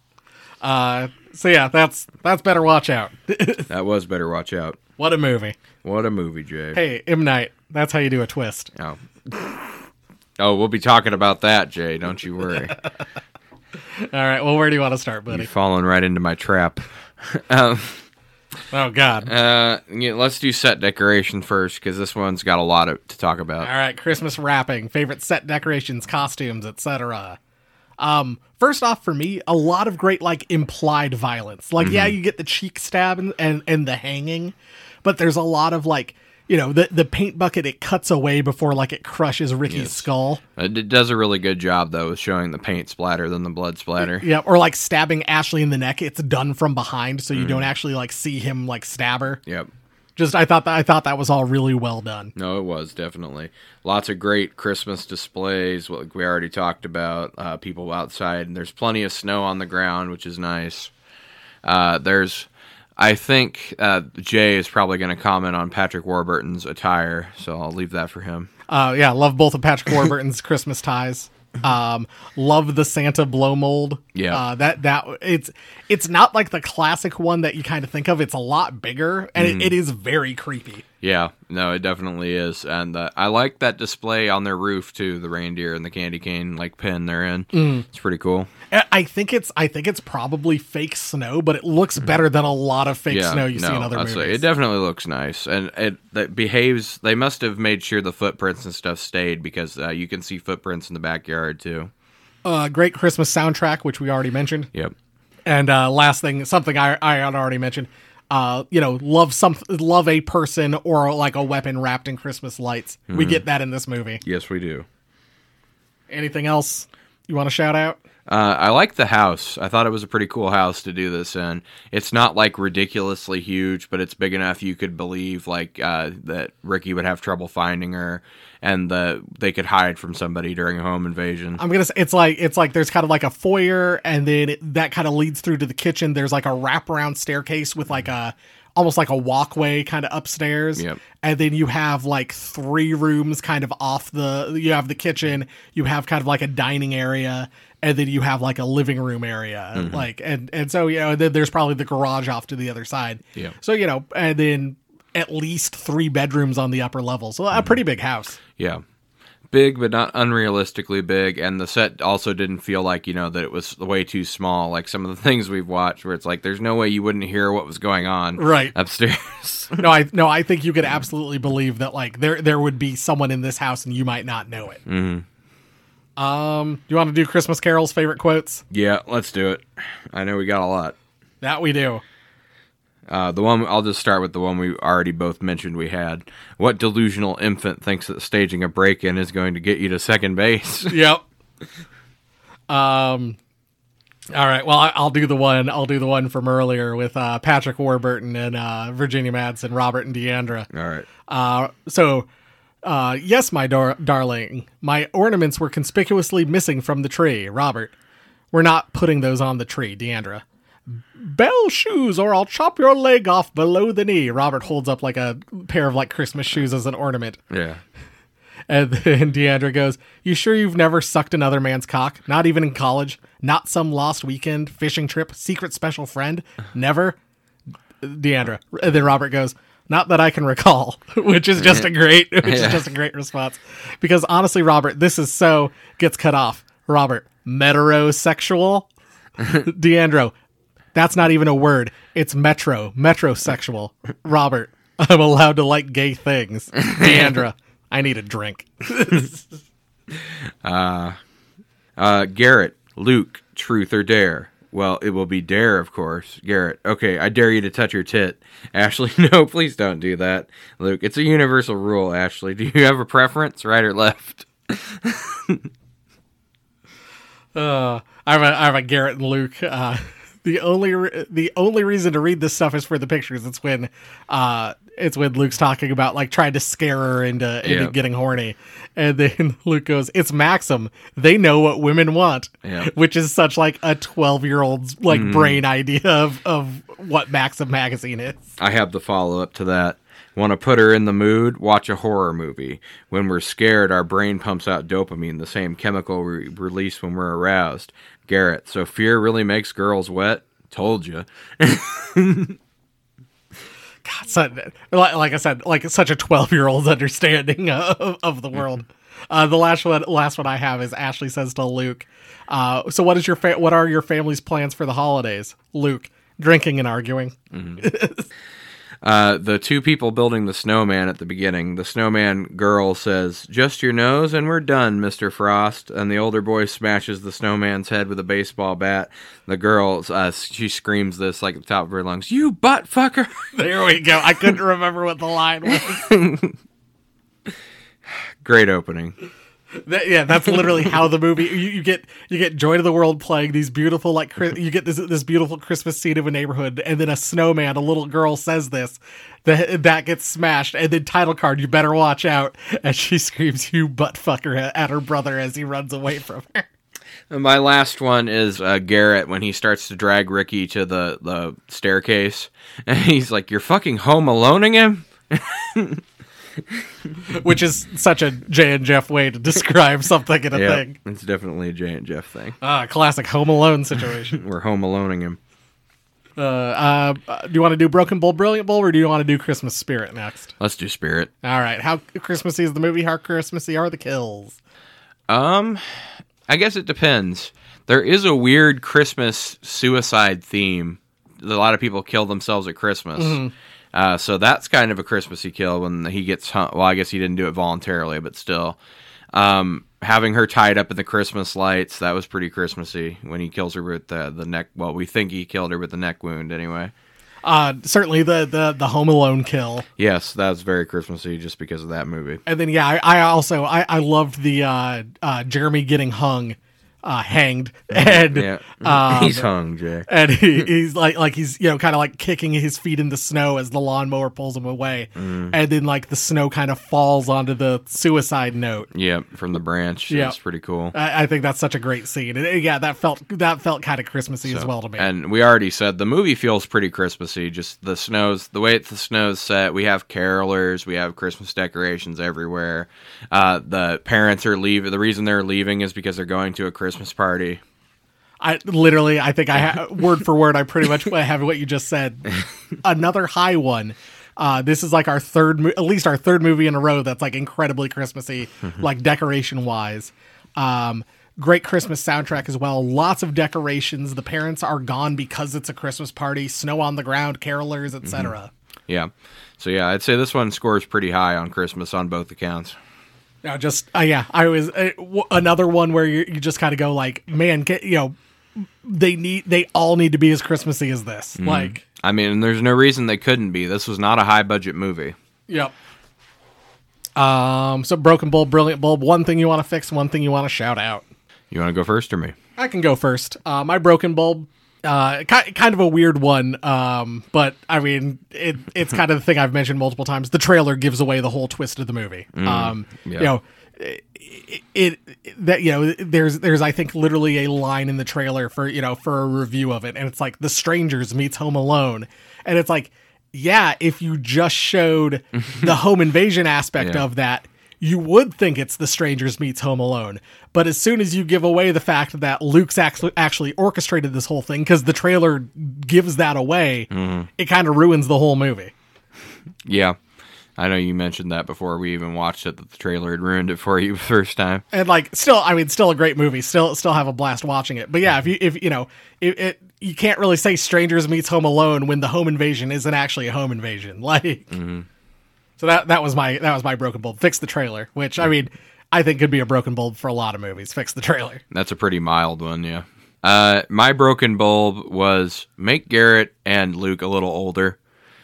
So yeah, that's Better Watch Out. That was Better Watch Out. What a movie. What a movie, Jay. Hey, M. Night, that's how you do a twist. Oh, we'll be talking about that, Jay. Don't you worry. All right, well, where do you want to start, buddy? You're falling right into my trap. Oh, God. Let's do set decoration first, because this one's got a lot to talk about. All right, Christmas wrapping, favorite set decorations, costumes, etc. First off, for me, a lot of great, like, implied violence. Like, yeah, you get the cheek stab and the hanging, but there's a lot of, like, you know, the paint bucket, it cuts away before, like, it crushes Ricky's skull. It does a really good job, though, with showing the paint splatter than the blood splatter. Yeah, or, like, stabbing Ashley in the neck. It's done from behind, so you don't actually, like, see him, like, stab her. Yep. Just, I thought that was all really well done. No, it was, definitely. Lots of great Christmas displays, like we already talked about, people outside, and there's plenty of snow on the ground, which is nice. I think Jay is probably going to comment on Patrick Warburton's attire, so I'll leave that for him. Yeah, love both of Patrick Warburton's Christmas ties. Love the Santa blow mold. Yeah. It's not like the classic one that you kind of think of. It's a lot bigger, and it is very creepy. Yeah, no, it definitely is. And I like that display on their roof, too, the reindeer and the candy cane, like, pen they're in. It's pretty cool. I think it's probably fake snow, but it looks better than a lot of fake snow you see in other movies. It definitely looks nice, and it behaves. They must have made sure the footprints and stuff stayed, because you can see footprints in the backyard too. Great Christmas soundtrack, which we already mentioned. Yep. And last thing, something I had already mentioned. Love a person or like a weapon wrapped in Christmas lights. We get that in this movie. Yes, we do. Anything else you want to shout out? I like the house. I thought it was a pretty cool house to do this in. It's not like ridiculously huge, but it's big enough you could believe that Ricky would have trouble finding her, and they could hide from somebody during a home invasion. I'm gonna say it's like there's kind of like a foyer, and then that kind of leads through to the kitchen. There's like a wraparound staircase with like almost like a walkway kind of upstairs. Yep. And then you have like 3 rooms kind of you have the kitchen, you have kind of like a dining area, and then you have like a living room area. Like, and so, then there's probably the garage off to the other side. Yeah. So, and then at least 3 bedrooms on the upper level. So a pretty big house. Yeah. Big, but not unrealistically big, and the set also didn't feel like, that it was way too small, like some of the things we've watched, where it's like, there's no way you wouldn't hear what was going on right upstairs. I think you could absolutely believe that, like, there would be someone in this house, and you might not know it. Mm-hmm. You want to do Christmas Carol's favorite quotes? Yeah, let's do it. I know we got a lot. That we do. I'll just start with the one we already both mentioned we had. What delusional infant thinks that staging a break-in is going to get you to second base? Yep. All right. Well, I'll do the one from earlier with Patrick Warburton and Virginia Madsen, Robert and Deandra. All right. Yes, my darling, my ornaments were conspicuously missing from the tree. Robert, we're not putting those on the tree. Deandra. Bell shoes, or I'll chop your leg off below the knee. Robert holds up like a pair of like Christmas shoes as an ornament. Yeah. And then Deandra goes, you sure you've never sucked another man's cock? Not even in college? Not some lost weekend, fishing trip, secret special friend? Never? Deandra. And then Robert goes, not that I can recall, which is just a great response. Because honestly, Robert, this is so gets cut off. Robert, metrosexual? Deandra, that's not even a word. It's metrosexual. Robert, I'm allowed to like gay things. Deandra, I need a drink. Garrett, Luke, truth or dare? Well, it will be dare, of course. Garrett, okay, I dare you to touch your tit. Ashley, no, please don't do that. Luke, it's a universal rule, Ashley. Do you have a preference, right or left? I have a Garrett and Luke. The only reason to read this stuff is for the pictures. It's when Luke's talking about like trying to scare her into getting horny, and then Luke goes, "It's Maxim. They know what women want," which is such like a 12-year-old's like brain idea of what Maxim magazine is. I have the follow up to that. Want to put her in the mood? Watch a horror movie. When we're scared, our brain pumps out dopamine, the same chemical we release when we're aroused. Garrett, so fear really makes girls wet? Told you. God, like I said, like such a 12-year-old's understanding of the world. The last one I have is Ashley says to Luke, so what are your family's plans for the holidays? Luke, drinking and arguing. The 2 people building the snowman at the beginning. The snowman girl says, just your nose and we're done, Mr. Frost. And the older boy smashes the snowman's head with a baseball bat. The girl, she screams this like at the top of her lungs, you butt fucker. There we go. I couldn't remember what the line was. Great opening. That's literally how the movie. You get Joy to the World playing these beautiful like you get this beautiful Christmas scene of a neighborhood, and then a snowman, a little girl says this, that gets smashed, and then title card, you better watch out, and she screams you butt fucker at her brother as he runs away from her. And my last one is Garrett when he starts to drag Ricky to the staircase, and he's like, "You're fucking home aloneing him." Which is such a Jay and Jeff way to describe something in a Yeah, thing. it's definitely a Jay and Jeff thing. Classic Home Alone situation. We're home aloneing him. Do you want to do Broken Bowl, Brilliant Bowl, or do you want to do Christmas Spirit next? Let's do Spirit. All right. How Christmassy is the movie? How Christmassy are the kills? I guess it depends. There is a weird Christmas suicide theme. A lot of people kill themselves at Christmas. So that's kind of a Christmassy kill when he gets hung. Well, I guess he didn't do it voluntarily, but still. Having her tied up in the Christmas lights, that was pretty Christmassy when he kills her with the neck. Well, we think he killed her with the neck wound anyway. Certainly the Home Alone kill. Yes, that was very Christmassy just because of that movie. And then, yeah, I also loved the Jeremy getting hanged, and He's hung, Jay. and he's like he's kind of like kicking his feet in the snow as the lawnmower pulls him away, and then like the snow kind of falls onto the suicide note. Yeah, from the branch. Yeah. That's pretty cool. I think that's such a great scene, and yeah, that felt kind of Christmassy as well to me. And we already said the movie feels pretty Christmassy. Just the way the snow's set. We have carolers, we have Christmas decorations everywhere. The parents are leaving. The reason they're leaving is because they're going to a Christmas party. I think word for word, I pretty much have what you just said. Another high one. This is like our at least our third movie in a row that's like incredibly Christmassy, like decoration wise. Great Christmas soundtrack as well. Lots of decorations. The parents are gone because it's a Christmas party. Snow on the ground, carolers, etc. Yeah. So yeah, I'd say this one scores pretty high on Christmas on both accounts. No, just I was another one where you just kind of go like, man, they all need to be as Christmassy as this. Like, I mean, there's no reason they couldn't be. This was not a high budget movie. Yep. So Broken Bulb, Brilliant Bulb. One thing you want to fix, one thing you want to shout out. You want to go first or me? I can go first. My Broken Bulb. Kind of a weird one, but I mean, it's kind of the thing I've mentioned multiple times. The trailer gives away the whole twist of the movie. There's I think literally a line in the trailer for a review of it, and it's like The Strangers meets Home Alone, and it's like, yeah, if you just showed the home invasion aspect of that, you would think it's The Strangers meets Home Alone. But as soon as you give away the fact that Luke's actually orchestrated this whole thing, because the trailer gives that away, it kind of ruins the whole movie. Yeah. I know you mentioned that before we even watched it, that the trailer had ruined it for you the first time. And like, still a great movie. Still have a blast watching it. But yeah, if you can't really say Strangers meets Home Alone when the home invasion isn't actually a home invasion. Like, so that was my Broken Bulb. Fix the trailer, which I mean, I think could be a Broken Bulb for a lot of movies. Fix the trailer. That's a pretty mild one, yeah. My Broken Bulb was make Garrett and Luke a little older.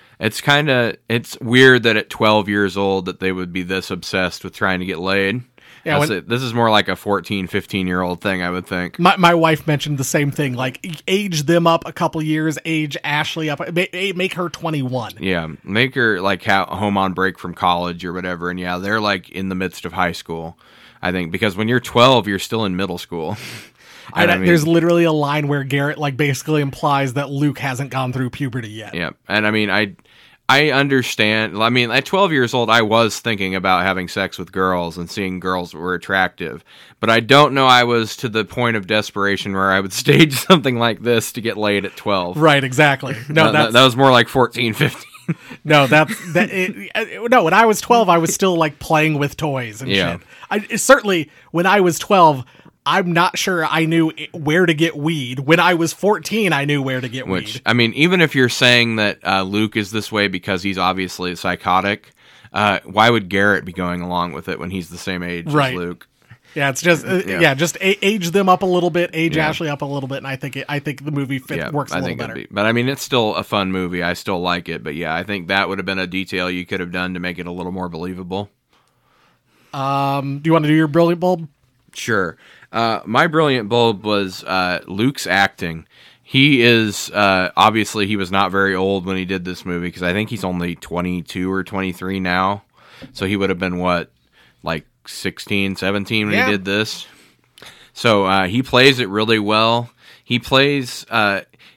It's weird that at 12 years old that they would be this obsessed with trying to get laid. Yeah, this is more like a 14, 15-year-old thing, I would think. My wife mentioned the same thing. Like, age them up a couple years, age Ashley up, make her 21. Yeah, make her like home on break from college or whatever. And yeah, they're like in the midst of high school, I think, because when you're 12, you're still in middle school. And I mean, there's literally a line where Garrett like basically implies that Luke hasn't gone through puberty yet. Yeah, and I mean, I understand. I mean, at 12 years old, I was thinking about having sex with girls and seeing girls that were attractive. But I don't know I was to the point of desperation where I would stage something like this to get laid at 12. Right, exactly. No, that was more like 14, 15. No, no, when I was 12, I was still like playing with toys and shit. Certainly, when I was 12, I'm not sure I knew where to get weed. When I was 14, I knew where to get weed. I mean, even if you're saying that Luke is this way because he's obviously psychotic, why would Garrett be going along with it when he's the same age as Luke? Yeah, it's just just age them up a little bit, age Ashley up a little bit, and I think the movie works a little better. But I mean, it's still a fun movie. I still like it. But yeah, I think that would have been a detail you could have done to make it a little more believable. Do you want to do your Brilliant Bulb? Sure. My Brilliant Bulb was Luke's acting. He is, obviously he was not very old when he did this movie, because I think he's only 22 or 23 now. So he would have been, like 16, 17 when he did this. So he plays it really well. He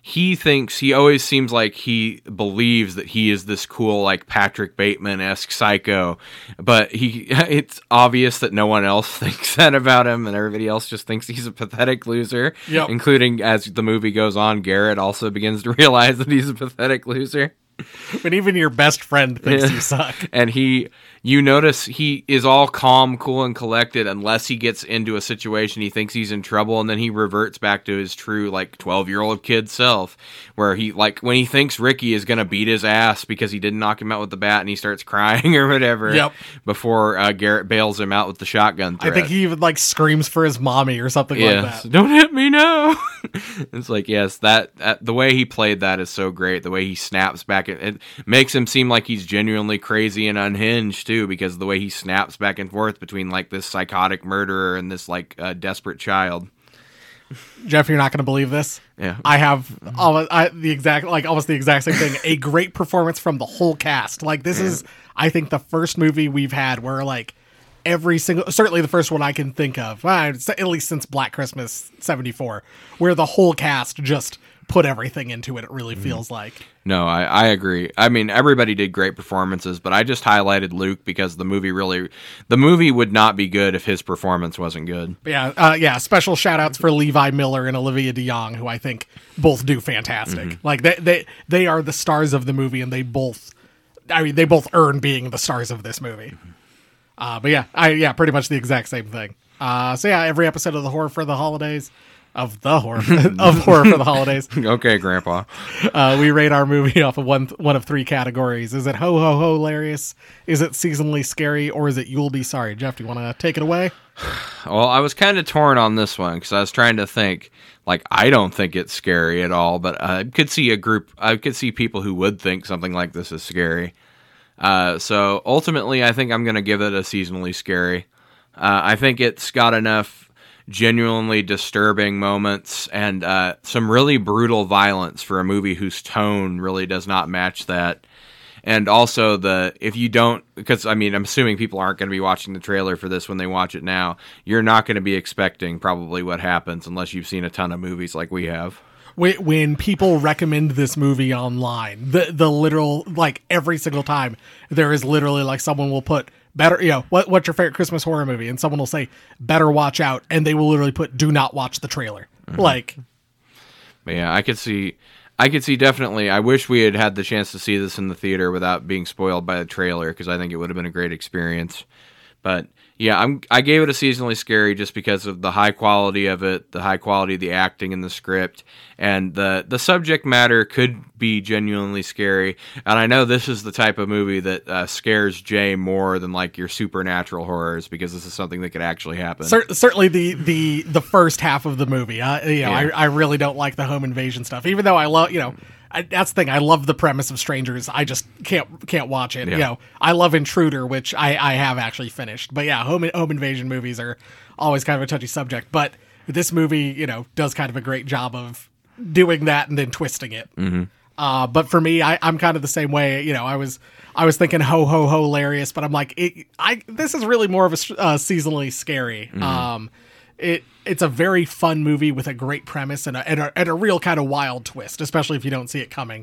he always seems like he believes that he is this cool, like Patrick Bateman-esque psycho, but it's obvious that no one else thinks that about him, and everybody else just thinks he's a pathetic loser, including, as the movie goes on, Garrett also begins to realize that he's a pathetic loser. But even your best friend thinks you suck. And you notice he is all calm, cool, and collected unless he gets into a situation he thinks he's in trouble, and then he reverts back to his true, like, 12-year-old kid self, where he, like, when he thinks Ricky is going to beat his ass because he didn't knock him out with the bat and he starts crying or whatever before Garrett bails him out with the shotgun threat. I think he even, like, screams for his mommy or something like that. Don't hit me now! It's like, yes, that the way he played that is so great. The way he snaps back, it makes him seem like he's genuinely crazy and unhinged, too, because of the way he snaps back and forth between, like, this psychotic murderer and this, like, desperate child. Jeff, you're not going to believe this. Yeah. I have almost the exact same thing. A great performance from the whole cast. Like, this is, I think, the first movie we've had where, like, certainly the first one I can think of, at least since Black Christmas 74, where the whole cast just put everything into it, it really feels like. No, I agree. I mean, everybody did great performances, but I just highlighted Luke because the movie would not be good if his performance wasn't good. Yeah, special shout outs for Levi Miller and Olivia de-Jong, who I think both do fantastic. Like, they are the stars of the movie, and they both earn being the stars of this movie. Pretty much the exact same thing. Every episode of Horror for the Holidays, of Horror for the Holidays. Okay, Grandpa. We rate our movie off of one of three categories. Is it ho ho ho hilarious? Is it seasonally scary? Or is it you'll be sorry? Jeff, do you want to take it away? Well, I was kind of torn on this one because I was trying to think. Like, I don't think it's scary at all, but I could see people who would think something like this is scary. So ultimately, I think I'm going to give it a seasonally scary. I think it's got enough genuinely disturbing moments and some really brutal violence for a movie whose tone really does not match that. And also because I mean, I'm assuming people aren't going to be watching the trailer for this when they watch it now. You're not going to be expecting probably what happens unless you've seen a ton of movies like we have. When people recommend this movie online, the literal, like, every single time, there is literally, like, someone will put better, what's your favorite Christmas horror movie? And someone will say, better watch out. And they will literally put, do not watch the trailer. Like, but yeah, I could see definitely, I wish we had had the chance to see this in the theater without being spoiled by the trailer, because I think it would have been a great experience. But yeah, I gave it a seasonally scary just because of the high quality of it, the high quality of the acting in the script, and the subject matter could be genuinely scary. And I know this is the type of movie that scares Jay more than, like, your supernatural horrors, because this is something that could actually happen. Certainly the first half of the movie. I really don't like the home invasion stuff, even though I love, that's the thing. I love the premise of Strangers. I just can't watch it. Yeah. I love Intruder, which I have actually finished. But yeah, home invasion movies are always kind of a touchy subject. But this movie, does kind of a great job of doing that and then twisting it. Mm-hmm. But for me, I'm kind of the same way. I was thinking ho ho ho hilarious, but I'm like, this is really more of a seasonally scary. Mm-hmm. It's a very fun movie with a great premise and a real kind of wild twist, especially if you don't see it coming.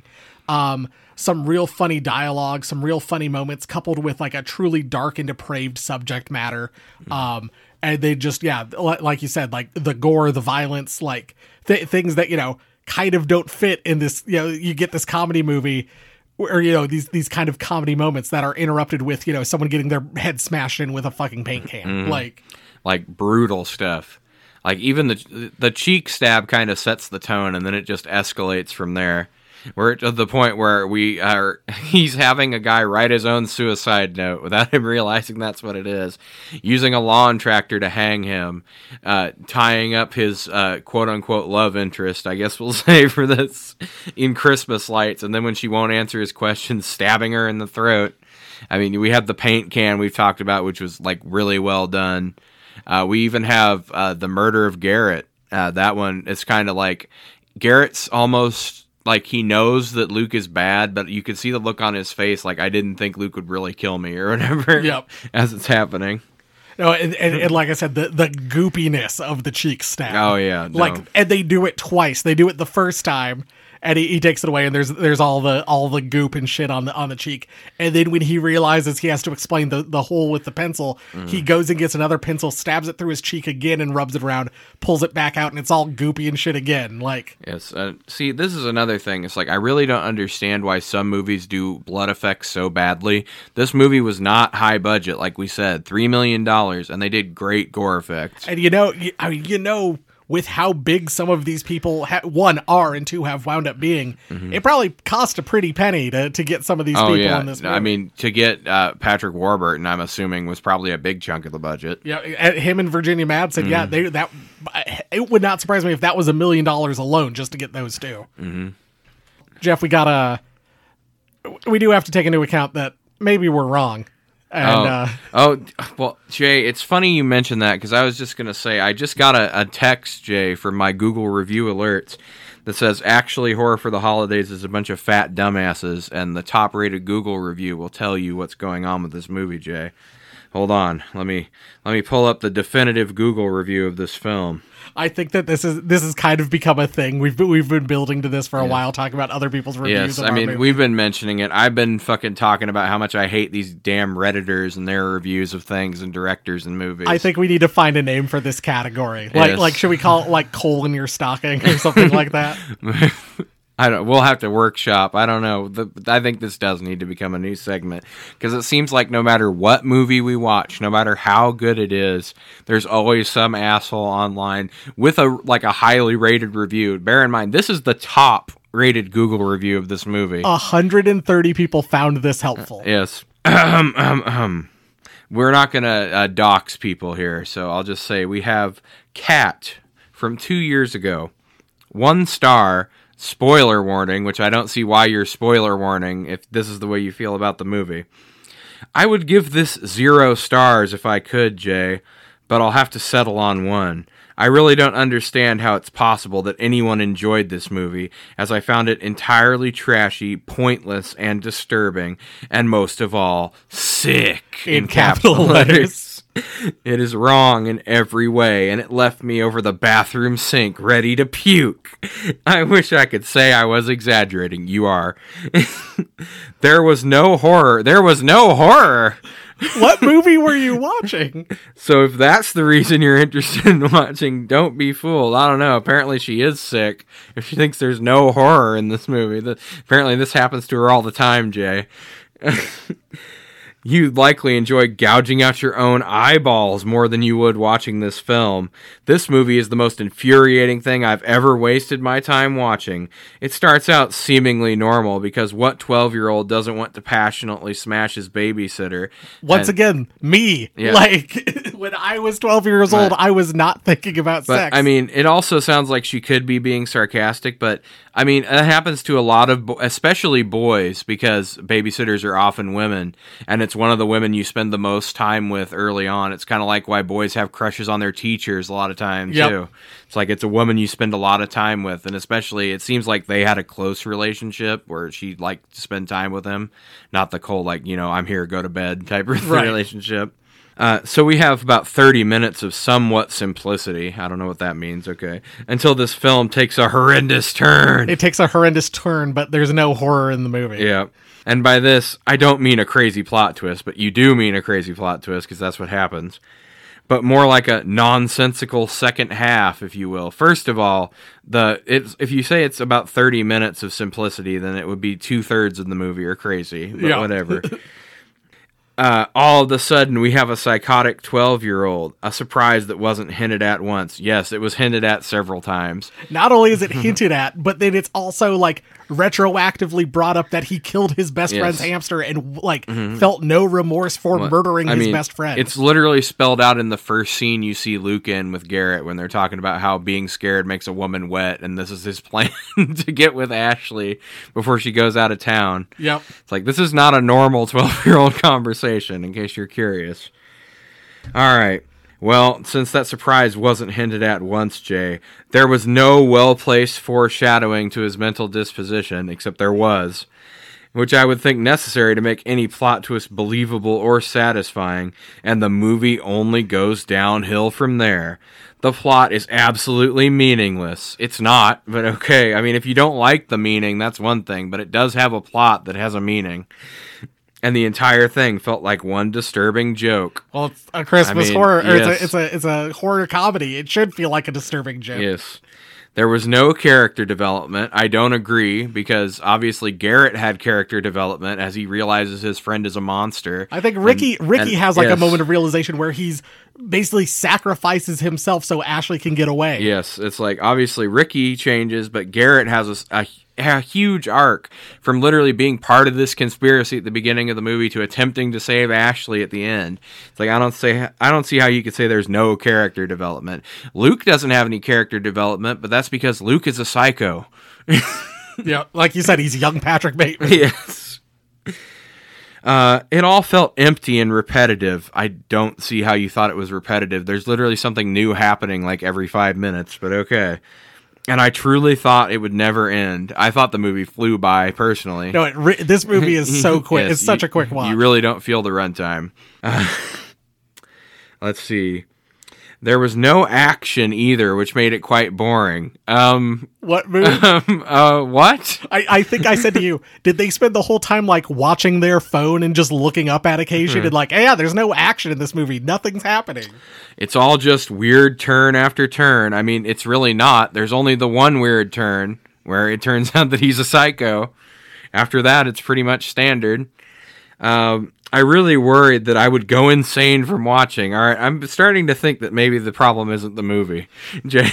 Some real funny dialogue, some real funny moments, coupled with, like, a truly dark and depraved subject matter. And they just, like you said, like the gore, the violence, like things that, kind of don't fit in this, you get this comedy movie or, these kind of comedy moments that are interrupted with, someone getting their head smashed in with a fucking paint can. Mm-hmm. Like brutal stuff. Like, even the cheek stab kind of sets the tone, and then it just escalates from there. We're to the point where he's having a guy write his own suicide note without him realizing that's what it is, using a lawn tractor to hang him, tying up his quote-unquote love interest, I guess we'll say, for this, in Christmas lights, and then when she won't answer his questions, stabbing her in the throat. I mean, we have the paint can we've talked about, which was, like, really well done. We even have the murder of Garrett. That one, it's kind of like Garrett's almost like he knows that Luke is bad, but you can see the look on his face like, I didn't think Luke would really kill me or whatever. Yep. As it's happening. No, and like I said, the goopiness of the cheek stab. Oh, yeah. No. And they do it twice. They do it the first time, and he takes it away, and there's all the goop and shit on the cheek. And then when he realizes he has to explain the hole with the pencil, he goes and gets another pencil, stabs it through his cheek again, and rubs it around, pulls it back out, and it's all goopy and shit again. Like, yes, see, this is another thing. It's like, I really don't understand why some movies do blood effects so badly. This movie was not high budget, like we said, $3 million, and they did great gore effects. And with how big some of these people, one, are, and two, have wound up being, it probably cost a pretty penny to get some of these people in this movie. I mean, to get Patrick Warburton, I'm assuming, was probably a big chunk of the budget. Yeah, him and Virginia Madsen, it would not surprise me if that was $1 million alone just to get those two. Mm-hmm. Jeff, we do have to take into account that maybe we're wrong. And, well, Jay, it's funny you mentioned that, because I was just going to say, I just got a text, Jay, from my Google review alerts that says, actually, Horror for the Holidays is a bunch of fat dumbasses, and the top-rated Google review will tell you what's going on with this movie, Jay. Hold on, let me pull up the definitive Google review of this film. I think that this has kind of become a thing. We've been building to this for a while, talking about other people's reviews. Yes, I mean, we've been mentioning it. I've been fucking talking about how much I hate these damn Redditors and their reviews of things and directors and movies. I think we need to find a name for this category. Yes. Like, should we call it like coal in your stocking or something like that? We'll have to workshop. I don't know. I think this does need to become a new segment, because it seems like no matter what movie we watch, no matter how good it is, there's always some asshole online with a highly rated review. Bear in mind, this is the top rated Google review of this movie. 130 people found this helpful. Yes. We're not gonna dox people here, so I'll just say we have Cat from 2 years ago. 1 star. Spoiler warning, which I don't see why you're spoiler warning if this is the way you feel about the movie. I would give this 0 stars if I could, Jay, but I'll have to settle on 1. I really don't understand how it's possible that anyone enjoyed this movie, as I found it entirely trashy, pointless, and disturbing, and most of all, sick in capital letters. It is wrong in every way, and it left me over the bathroom sink ready to puke. I wish I could say I was exaggerating. You are. There was no horror. There was no horror! What movie were you watching? So if that's the reason you're interested in watching, don't be fooled. I don't know. Apparently she is sick if she thinks there's no horror in this movie. Apparently this happens to her all the time, Jay. You'd likely enjoy gouging out your own eyeballs more than you would watching this film. This movie is the most infuriating thing I've ever wasted my time watching. It starts out seemingly normal, because what 12-year-old doesn't want to passionately smash his babysitter? Once again, me. Yeah. Like, when I was 12 years old, I was not thinking about sex. I mean, it also sounds like she could be being sarcastic, but I mean, it happens to a lot of, especially boys, because babysitters are often women, and it's one of the women you spend the most time with early on. It's kind of like why boys have crushes on their teachers a lot of times, too. It's like it's a woman you spend a lot of time with, and especially it seems like they had a close relationship where she liked to spend time with him, not the cold, like, I'm here, go to bed type of relationship. So we have about 30 minutes of somewhat simplicity. I don't know what that means, okay. Until this film takes a horrendous turn. It takes a horrendous turn, but there's no horror in the movie. Yeah. And by this, I don't mean a crazy plot twist, but you do mean a crazy plot twist, because that's what happens. But more like a nonsensical second half, if you will. First of all, if you say it's about 30 minutes of simplicity, then it would be 2/3 of the movie are crazy, but whatever. All of a sudden, we have a psychotic 12-year-old, a surprise that wasn't hinted at once. Yes, it was hinted at several times. Not only is it hinted at, but then it's also, like, retroactively brought up that he killed his best friend's hamster and, like, felt no remorse for murdering his best friend. It's literally spelled out in the first scene you see Luke in with Garrett when they're talking about how being scared makes a woman wet, and this is his plan to get with Ashley before she goes out of town. Yep. It's like, this is not a normal 12-year-old conversation, in case you're curious. All right. Well, since that surprise wasn't hinted at once, Jay, there was no well-placed foreshadowing to his mental disposition, except there was. which I would think necessary to make any plot twist believable or satisfying, and the movie only goes downhill from there. The plot is absolutely meaningless. It's not, but okay. I mean, if you don't like the meaning, that's one thing, but it does have a plot that has a meaning. And the entire thing felt like one disturbing joke. Well, it's a Christmas horror. Or Yes. it's a horror comedy. It should feel like a disturbing joke. Yes. There was no character development. I don't agree, because obviously Garrett had character development as he realizes his friend is a monster. I think Ricky has like a yes. moment of realization where he's basically sacrifices himself so Ashley can get away. Yes, it's like obviously Ricky changes, but Garrett has a huge arc from literally being part of this conspiracy at the beginning of the movie to attempting to save Ashley at the end. It's like I don't see how you could say there's no character development. Luke doesn't have any character development, but that's because Luke is a psycho. Yeah, like you said, he's young Patrick Bateman. Yes. It all felt empty and repetitive. I don't see how you thought it was repetitive. There's literally something new happening like every 5 minutes, but okay. And I truly thought it would never end. I thought the movie flew by, personally. No, this movie is so quick. Yes, It's such a quick watch. You really don't feel the runtime. Let's see. There was no action either, which made it quite boring. What movie? What? I think I said to you, did they spend the whole time like watching their phone and just looking up at occasion and like, hey, yeah, there's no action in this movie. Nothing's happening. It's all just weird turn after turn. I mean, it's really not. There's only the one weird turn where it turns out that he's a psycho. After that, it's pretty much standard. I really worried that I would go insane from watching. All right, I'm starting to think that maybe the problem isn't the movie. Jay,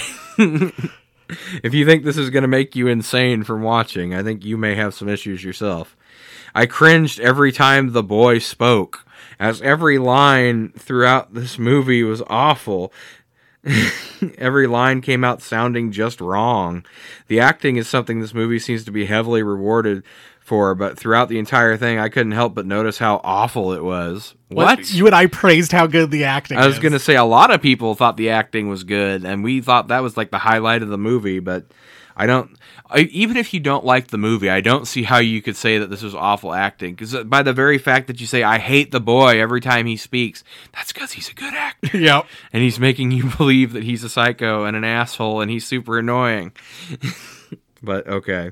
if you think this is going to make you insane from watching, I think you may have some issues yourself. I cringed every time the boy spoke, as every line throughout this movie was awful. Every line came out sounding just wrong. The acting is something this movie seems to be heavily rewarded for, but throughout the entire thing, I couldn't help but notice how awful it was. What? You and I praised how good the acting is. I was going to say, a lot of people thought the acting was good, and we thought that was like the highlight of the movie, but even if you don't like the movie, I don't see how you could say that this was awful acting, because by the very fact that you say, I hate the boy every time he speaks, that's because he's a good actor. Yep. And he's making you believe that he's a psycho and an asshole, and he's super annoying. But, okay.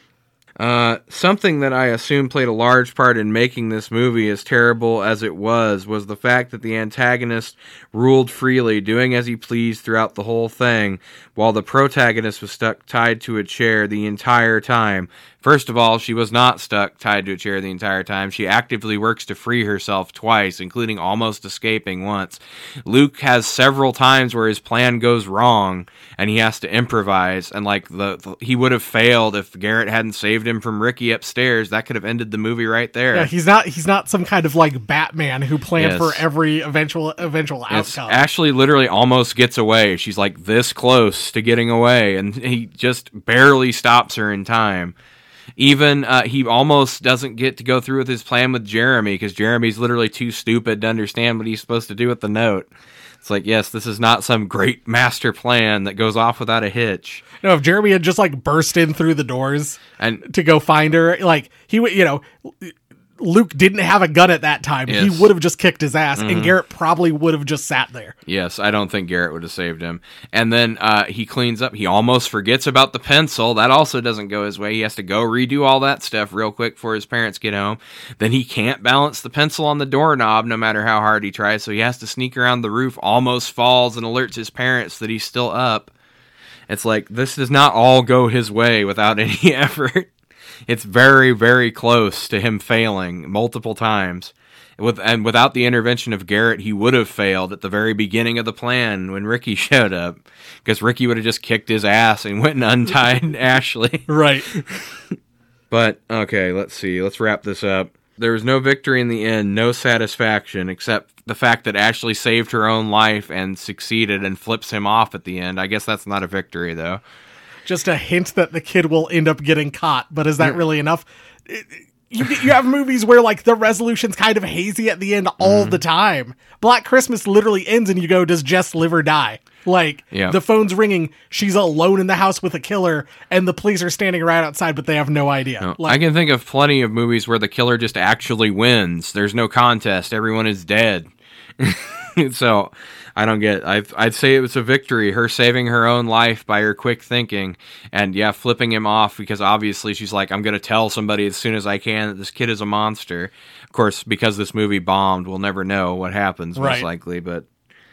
Something that I assume played a large part in making this movie as terrible as it was the fact that the antagonist ruled freely, doing as he pleased throughout the whole thing, while the protagonist was stuck tied to a chair the entire time. First of all, she was not stuck tied to a chair the entire time. She actively works to free herself twice, including almost escaping once. Luke has several times where his plan goes wrong, and he has to improvise, and like he would have failed if Garrett hadn't saved him from Ricky upstairs. That could have ended the movie right there. Yeah, he's not some kind of like Batman who planned Yes. for every eventual Yes, outcome. Ashley literally almost gets away. She's like this close to getting away, and he just barely stops her in time. Even he almost doesn't get to go through with his plan with Jeremy, because Jeremy's literally too stupid to understand what he's supposed to do with the note. It's like, yes, this is not some great master plan that goes off without a hitch. No, if Jeremy had just like burst in through the doors And to go find her, like he would, Luke didn't have a gun at that time. Yes. He would have just kicked his ass, and Garrett probably would have just sat there. yes, I don't think Garrett would have saved him. And then he cleans up. He almost forgets about the pencil. That also doesn't go his way. He has to go redo all that stuff real quick before his parents get home. Then he can't balance the pencil on the doorknob no matter how hard he tries, so he has to sneak around the roof, almost falls, and alerts his parents that he's still up. It's like, this does not all go his way without any effort. It's very, very close to him failing multiple times. And without the intervention of Garrett, he would have failed at the very beginning of the plan when Ricky showed up, because Ricky would have just kicked his ass and went and untied Ashley. Right. But, okay, let's see. Let's wrap this up. There was no victory in the end, no satisfaction, except the fact that Ashley saved her own life and succeeded and flips him off at the end. I guess that's not a victory, though. Just a hint that the kid will end up getting caught, but is that really enough? you have movies where like the resolution's kind of hazy at the end all the time. Black Christmas literally ends and you go, does Jess live or die? Like, the phone's ringing, she's alone in the house with a killer, and the police are standing right outside, but they have no idea. No, Like, I can think of plenty of movies where the killer just actually wins. There's no contest. Everyone is dead. So, I don't get... I'd say it was a victory. Her saving her own life by her quick thinking. And, flipping him off because obviously she's like, I'm going to tell somebody as soon as I can that this kid is a monster. Of course, because this movie bombed, we'll never know what happens, most likely, but...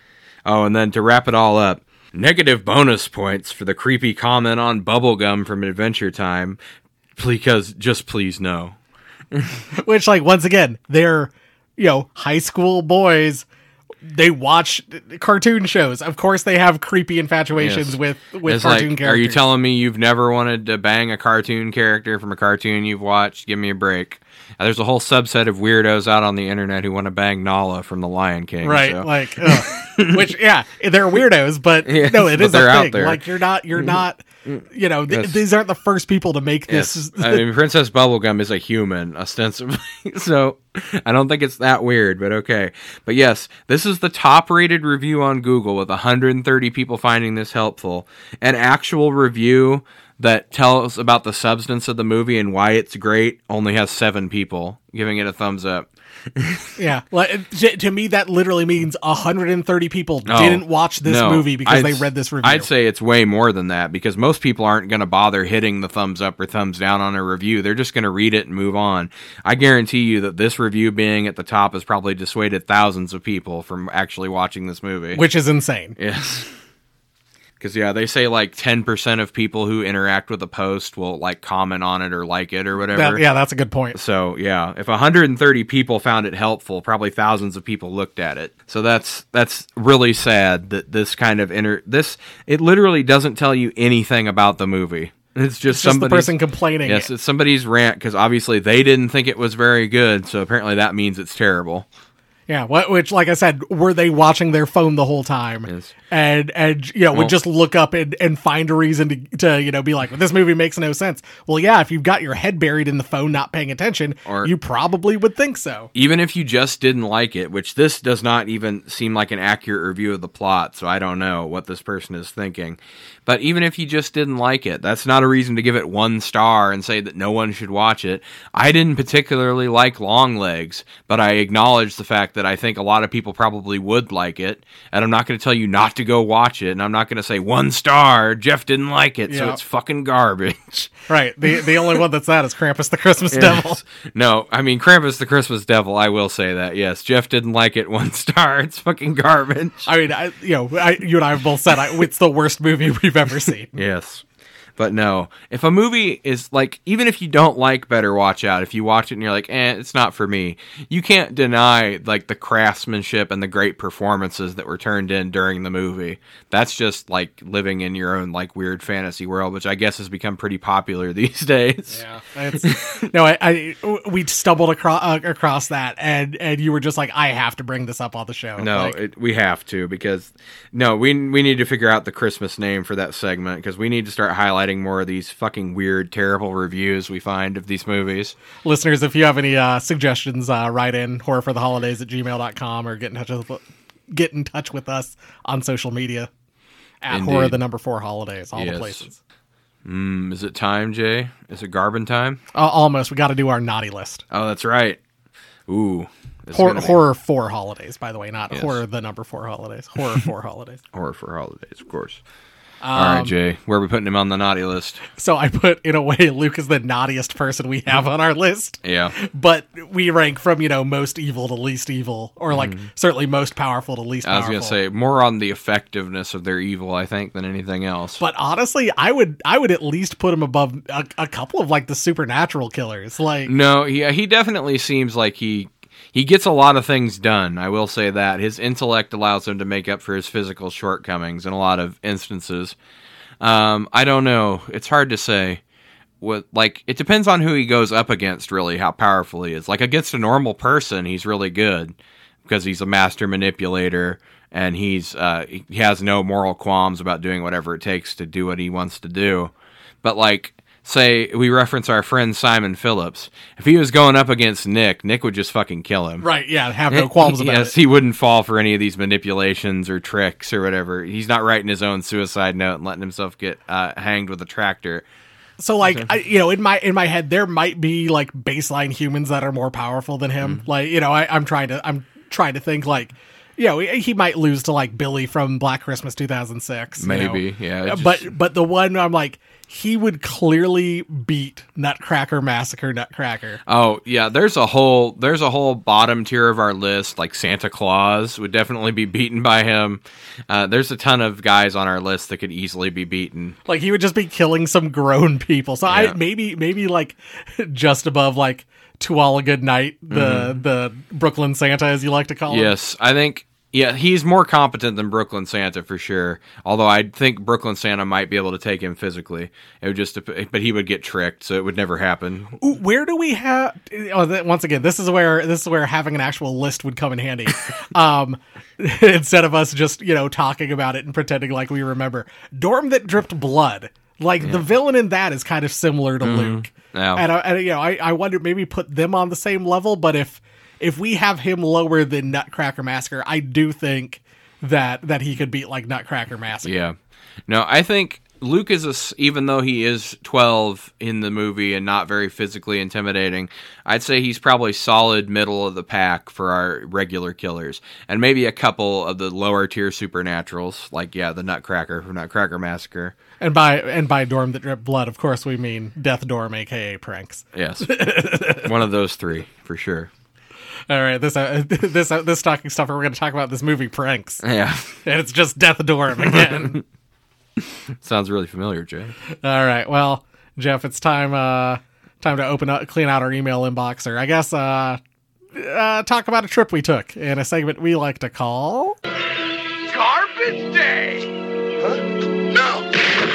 Oh, and then to wrap it all up, negative bonus points for the creepy comment on bubblegum from Adventure Time, because just please no. which, like, once again, they're, high school boys. They watch cartoon shows. Of course, they have creepy infatuations with it's cartoon characters. Are you telling me you've never wanted to bang a cartoon character from a cartoon you've watched? Give me a break. There's a whole subset of weirdos out on the internet who want to bang Nala from The Lion King. Right, so. like, which, they're weirdos, but no, it is a they're thing. out there. Like, you're not, these aren't the first people to make this. I mean, Princess Bubblegum is a human, ostensibly, so I don't think it's that weird, but okay. But yes, this is the top-rated review on Google with 130 people finding this helpful. An actual review that tells about the substance of the movie and why it's great only has 7 people giving it a thumbs up. Yeah, like, to me that literally means 130 people didn't watch this movie because they read this review. I'd say it's way more than that because most people aren't going to bother hitting the thumbs up or thumbs down on a review. They're just going to read it and move on. I guarantee you that this review being at the top has probably dissuaded thousands of people from actually watching this movie. Which is insane. Yes. Because, they say, like, 10% of people who interact with a post will, like, comment on it or like it or whatever. That's a good point. So, if 130 people found it helpful, probably thousands of people looked at it. So that's really sad that this kind of... it literally doesn't tell you anything about the movie. It's just the person complaining. Yes, it's somebody's rant, because obviously they didn't think it was very good, so apparently that means it's terrible. Yeah, which, like I said, were they watching their phone the whole time? Yes. And would just look up and find a reason to be like, well, this movie makes no sense. Well, yeah, if you've got your head buried in the phone not paying attention, you probably would think so. Even if you just didn't like it, which this does not even seem like an accurate review of the plot, so I don't know what this person is thinking. But even if you just didn't like it, that's not a reason to give it 1 star and say that no one should watch it. I didn't particularly like Longlegs, but I acknowledge the fact that I think a lot of people probably would like it, and I'm not going to tell you not to go watch it, and I'm not going to say 1 star, Jeff didn't like it, so it's fucking garbage. Right. The only one that's that is Krampus the Christmas Devil. No, I mean, Krampus the Christmas Devil, I will say that, yes. Jeff didn't like it 1 star, it's fucking garbage. I mean, you and I have both said it's the worst movie we've ever seen. Yes. But no, if a movie is like, even if you don't like Better Watch Out, if you watch it and you're like, it's not for me, you can't deny like the craftsmanship and the great performances that were turned in during the movie. That's just like living in your own like weird fantasy world, which I guess has become pretty popular these days. Yeah. We stumbled across that and you were just like, I have to bring this up on the show. No, we have to, because we need to figure out the Christmas name for that segment, because we need to start highlighting more of these fucking weird, terrible reviews we find of these movies. Listeners, if you have any suggestions, write in horrorfortheholidays@gmail.com or get in touch with us on social media at Indeed. horror4holidays, all the places. Is it time, Jay? Is it Garbin time? Almost. We got to do our naughty list. Oh, that's right. Ooh. Horror 4 holidays, by the way, not horror the number 4 holidays. Horror 4 holidays. Horror for holidays, of course. All right, Jay, where are we putting him on the naughty list? So I put, in a way, Luke is the naughtiest person we have on our list. Yeah. But we rank from, most evil to least evil, or like certainly most powerful to least powerful. I was going to say more on the effectiveness of their evil, I think, than anything else. But honestly, I would at least put him above a couple of like the supernatural killers. Like, no, he definitely seems like he gets a lot of things done. I will say that. His intellect allows him to make up for his physical shortcomings in a lot of instances. I don't know. It's hard to say. It depends on who he goes up against, really, how powerful he is. Like, against a normal person, he's really good because he's a master manipulator and he has no moral qualms about doing whatever it takes to do what he wants to do. But, like, say we reference our friend Simon Phillips. If he was going up against Nick would just fucking kill him. Right, yeah, have no qualms about Yes, it. he wouldn't fall for any of these manipulations or tricks or whatever. He's not writing his own suicide note and letting himself get hanged with a tractor. So, like, in my head, there might be, like, baseline humans that are more powerful than him. Like, I'm trying to think, like, he might lose to, like, Billy from Black Christmas 2006. Maybe, yeah. But the one I'm like, he would clearly beat Nutcracker Massacre Nutcracker. Oh yeah, there's a whole bottom tier of our list, like Santa Claus would definitely be beaten by him. There's a ton of guys on our list that could easily be beaten. Like, he would just be killing some grown people. So Yeah. maybe like just above like To All a Good Night, the Brooklyn Santa, as you like to call him. Yes, I think. Yeah, he's more competent than Brooklyn Santa for sure. Although I think Brooklyn Santa might be able to take him physically. It would but he would get tricked, so it would never happen. Ooh, where do we have? Once again, this is where having an actual list would come in handy. Instead of us just talking about it and pretending like we remember. Dorm That Dripped Blood. Like, the villain in that is kind of similar to Luke. Yeah. And I wonder, maybe put them on the same level. But if we have him lower than Nutcracker Massacre, I do think that he could beat like Nutcracker Massacre. Yeah. No, I think Luke is even though he is 12 in the movie and not very physically intimidating, I'd say he's probably solid middle of the pack for our regular killers, and maybe a couple of the lower tier supernaturals, like the Nutcracker from Nutcracker Massacre. And by Dorm That Dripped Blood, of course, we mean Death Dorm, aka Pranks. Yes, one of those three for sure. All right, this stocking stuffer, we're going to talk about this movie Pranks, Yeah, and it's just Death Dorm again. sounds really familiar, Jay. All right, well, Jeff, it's time to clean out our email inbox, or I guess talk about a trip we took in a segment we like to call Garbage Day! Huh? No!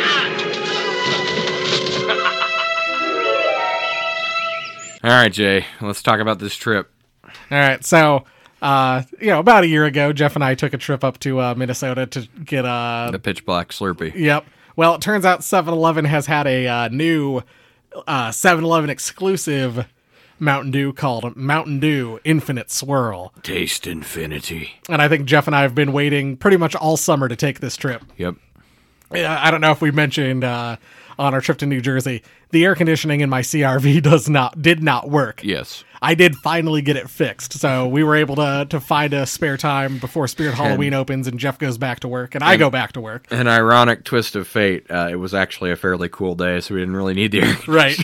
All right, Jay, let's talk about this trip. All right, so about a year ago, Jeff and I took a trip up to Minnesota to get The Pitch Black Slurpee. Yep. Well, it turns out 7-Eleven has had a new 7-Eleven exclusive Mountain Dew called Mountain Dew Infinite Swirl. Taste infinity. And I think Jeff and I have been waiting pretty much all summer to take this trip. Yep. I don't know if we mentioned on our trip to New Jersey, the air conditioning in my CRV did not work. Yes. I did finally get it fixed, so we were able to find a spare time before Spirit Halloween opens, and Jeff goes back to work, and I go back to work. An ironic twist of fate. It was actually a fairly cool day, so we didn't really need the air. Right.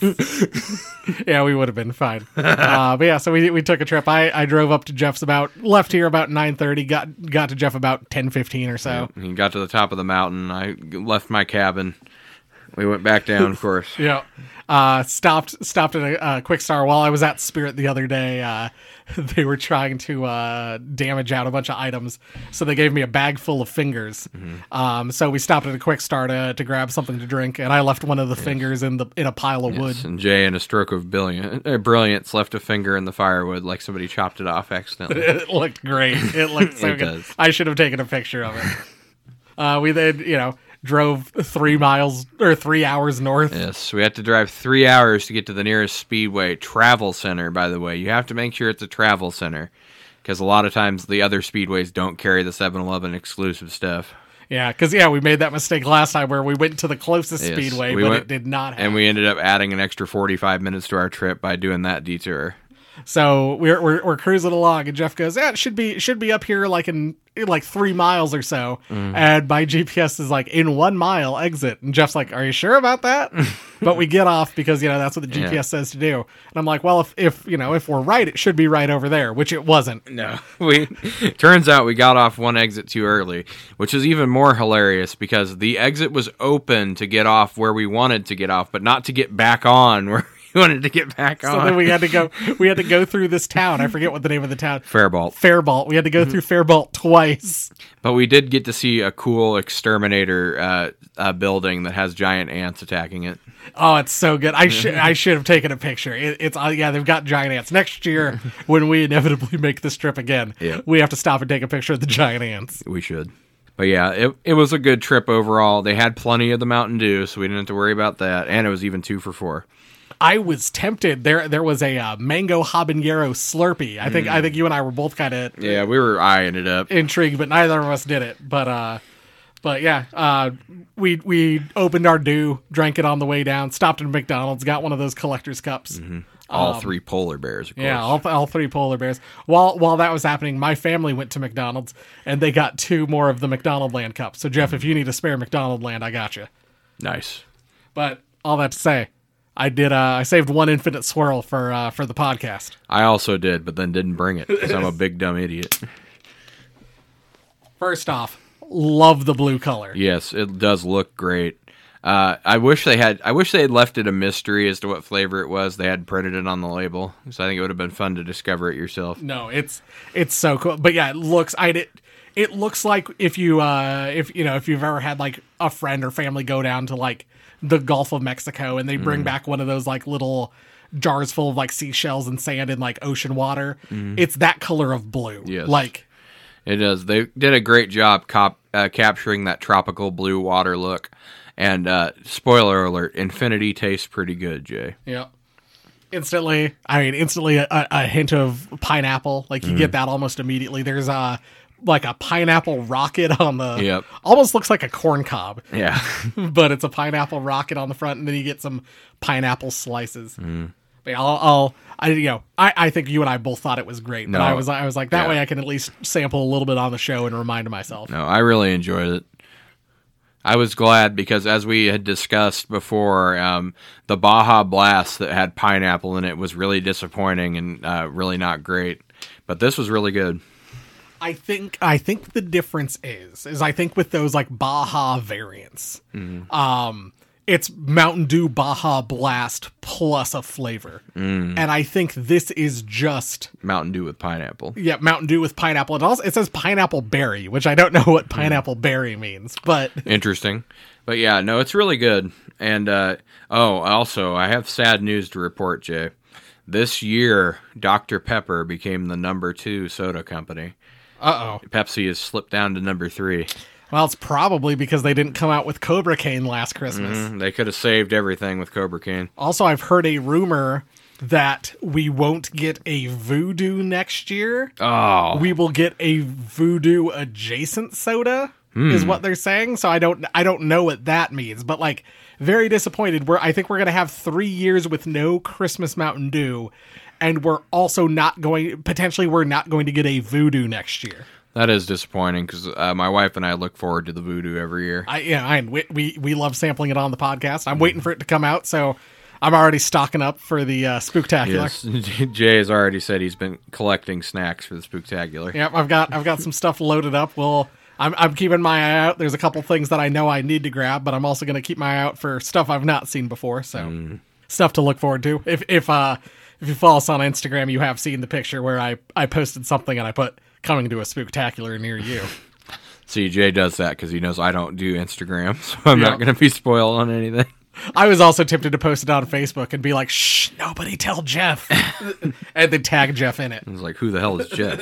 Yeah, we would have been fine. But yeah, so we took a trip. I drove up to Jeff's left here about 9:30, got to Jeff about 10:15 or so. He got to the top of the mountain. I left my cabin. We went back down, of course. Yeah. Stopped at a Quick Star while I was at Spirit the other day. They were trying to damage out a bunch of items, so they gave me a bag full of fingers. Mm-hmm. So we stopped at a Quick Star to grab something to drink, and I left one of the fingers in a pile of wood. And Jay, in a stroke of brilliance, left a finger in the firewood like somebody chopped it off accidentally. It looked great. It looked so It good. does. I should have taken a picture of it. We then, drove 3 hours north. Yes, we had to drive 3 hours to get to the nearest Speedway travel center, by the way. You have to make sure it's a travel center, because a lot of times the other Speedways don't carry the 7-Eleven exclusive stuff. Yeah, because, we made that mistake last time where we went to the closest Yes, Speedway, we but went- it did not have. And we ended up adding an extra 45 minutes to our trip by doing that detour. So we're cruising along, and Jeff goes, "Yeah, it should be up here in 3 miles or so." And my GPS is like, "In 1 mile exit." And Jeff's like, "Are you sure about that?" But we get off because that's what the GPS says to do. And I'm like, "Well, if we're right, it should be right over there," which it wasn't. No, turns out we got off one exit too early, which is even more hilarious because the exit was open to get off where we wanted to get off, but not to get back on where we wanted to get back on. So then we had to go through this town. I forget what the name of the town. Faribault. We had to go through Faribault twice. But we did get to see a cool exterminator building that has giant ants attacking it. Oh, it's so good. I should have taken a picture. It's they've got giant ants. Next year, when we inevitably make this trip again, Yeah. we have to stop and take a picture of the giant ants. We should. But yeah, it was a good trip overall. They had plenty of the Mountain Dew, so we didn't have to worry about that. And it was even 2 for $4. I was tempted. There was a mango habanero Slurpee. I think you and I were both kind of Yeah, we were eyeing it up. intrigued, but neither of us did it. But yeah, we opened our Dew, drank it on the way down, stopped at McDonald's, got one of those collector's cups. All 3 polar bears, of course. Yeah, all 3 polar bears. While that was happening, my family went to McDonald's and they got 2 more of the McDonald Land cups. So Jeff, if you need a spare McDonald Land, I got you. Nice. But all that to say, I saved 1 infinite swirl for the podcast. I also did, but then didn't bring it because I'm a big dumb idiot. First off, love the blue color. Yes, it does look great. I wish they had left it a mystery as to what flavor it was. They had printed it on the label, so I think it would have been fun to discover it yourself. No, it's so cool. But yeah, it looks like if you've ever had like a friend or family go down to like the Gulf of Mexico and they bring back one of those like little jars full of like seashells and sand in like ocean water. It's that color of blue. Yes. Like It does. They did a great job capturing that tropical blue water look. And spoiler alert, Infinity tastes pretty good, Jay. yeah. Instantly a hint of pineapple. Like you get that almost immediately. There's like a pineapple rocket on the Yep. almost looks like a corn cob. Yeah. But it's a pineapple rocket on the front, and then you get some pineapple slices. But yeah, I think you and I both thought it was great. But No. I was like, that Yeah. way I can at least sample a little bit on the show and remind myself. No, I really enjoyed it. I was glad because, as we had discussed before, the Baja Blast that had pineapple in it was really disappointing and really not great. But this was really good. I think the difference is I think with those like Baja variants, it's Mountain Dew Baja Blast plus a flavor, and I think this is just Mountain Dew with pineapple. Mountain Dew with pineapple. It says pineapple berry, which I don't know what pineapple berry means, but Interesting. But yeah, no, it's really good. And, also, I have sad news to report, Jay. This year, Dr. Pepper became the number 2 soda company. Pepsi has slipped down to number 3. Well, it's probably because they didn't come out with Cobra Cane last Christmas. They could have saved everything with Cobra Cane. Also, I've heard a rumor that we won't get a Voodoo next year. Oh, We will get a Voodoo adjacent soda, is what they're saying. So I don't know what that means, but like very disappointed. I think we're gonna have 3 years with no Christmas Mountain Dew, and we're also not going to get a Voodoo next year. that is disappointing because my wife and I look forward to the Voodoo every year. We love sampling it on the podcast. I'm waiting for it to come out, so I'm already stocking up for the Spooktacular. Yes, Jay has already said he's been collecting snacks for the Spooktacular. Yep, I've got some stuff loaded up. I'm keeping my eye out. There's a couple things that I know I need to grab, but I'm also going to keep my eye out for stuff I've not seen before. So stuff to look forward to. If you follow us on Instagram, you have seen the picture where I posted something and I put coming to a Spooktacular near you. See, Jay does that because he knows I don't do Instagram, so I'm not going to be spoiled on anything. I was also tempted to post it on Facebook and be like, "Shh, nobody tell Jeff," and then tag Jeff in it. I was like, who the hell is Jeff?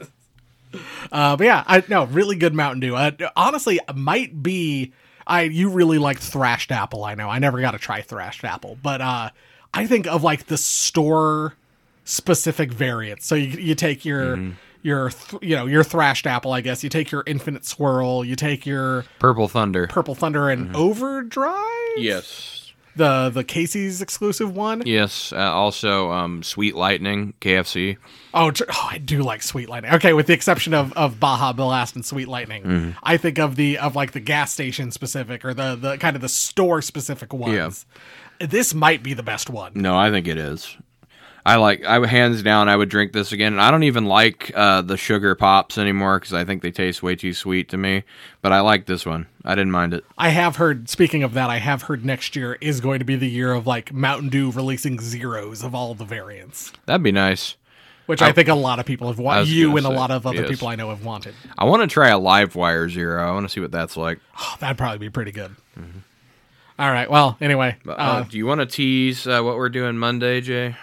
But yeah, really good Mountain Dew. Honestly, might be. You really like Thrashed Apple. I know. I never got to try Thrashed Apple, but I think of like the store specific variants. So you take your Thrashed Apple, I guess. You take your Infinite Swirl. You take your Purple Thunder. and Overdrive. Yes. The Casey's exclusive one. Yes. Also, Sweet Lightning, KFC. I do like Sweet Lightning. Okay, with the exception of Baja Blast and Sweet Lightning, I think of the gas station specific or the kind of the store specific ones. Yeah. This might be the best one. No, I think it is. Hands down, I would drink this again. And I don't even like the sugar pops anymore because I think they taste way too sweet to me. But I like this one. I didn't mind it. I have heard, speaking of that, next year is going to be the year of like Mountain Dew releasing zeros of all the variants. That'd be nice. Which I think a lot of people have wanted. You and a lot of other yes. people I know have wanted. I want to try a Livewire Zero. I want to see what that's like. Oh, that'd probably be pretty good. All right. Well, anyway. Do you want to tease what we're doing Monday, Jay?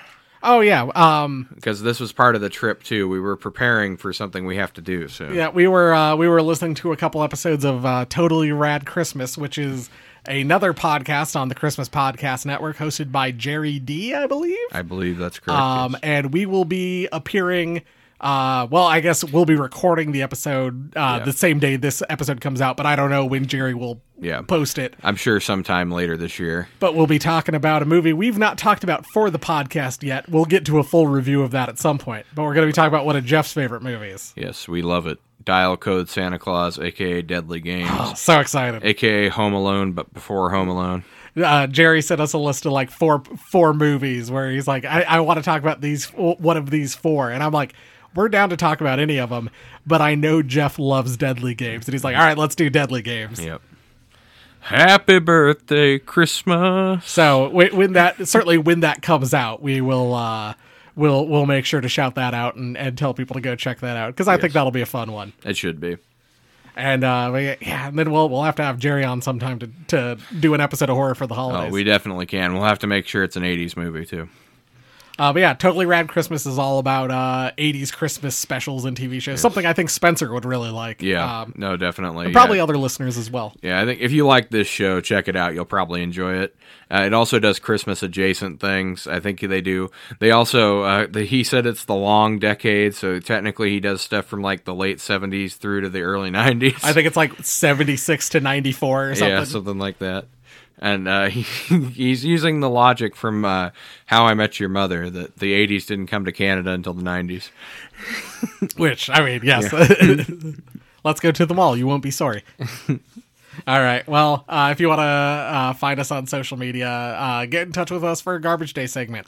Oh yeah. Because this was part of the trip too. We were preparing for something we have to do. So Yeah, we were listening to a couple episodes of Totally Rad Christmas, which is another podcast on the Christmas Podcast Network, hosted by Jerry D, I believe. I believe that's correct. Yes. And we will be appearing. Well, I guess we'll be recording the episode the same day this episode comes out, but I don't know when Jerry will post it. I'm sure sometime later this year. But we'll be talking about a movie we've not talked about for the podcast yet. We'll get to a full review of that at some point. But we're going to be talking about one of Jeff's favorite movies. Yes, we love it. Dial Code Santa Claus, a.k.a. Deadly Games. Oh, so excited. A.k.a. Home Alone, but before Home Alone. Jerry sent us a list of like four movies where he's like, I want to talk about one of these four. And I'm like, we're down to talk about any of them, but I know Jeff loves Deadly Games. And he's like, all right, let's do Deadly Games. Yep. Happy birthday, Christmas. So when that comes out, we will we'll make sure to shout that out and tell people to go check that out, because I think that'll be a fun one. It should be. And and then we'll have to have Jerry on sometime to do an episode of Horror for the Holidays. Oh, we definitely can. We'll have to make sure it's an 80s movie too. But yeah, Totally Rad Christmas is all about 80s Christmas specials and TV shows. Yes. Something I think Spencer would really like. Yeah, no, definitely. And probably other listeners as well. Yeah, I think if you like this show, check it out. You'll probably enjoy it. It also does Christmas adjacent things. I think they do. They also, he said it's the long decade, so technically he does stuff from like the late 70s through to the early 90s. I think it's like 76 to 94 or something. Yeah, something like that. And he's using the logic from How I Met Your Mother, that the 80s didn't come to Canada until the 90s. Which, I mean, yes. Yeah. Let's go to the mall. You won't be sorry. All right. Well, if you want to find us on social media, get in touch with us for a Garbage Day segment.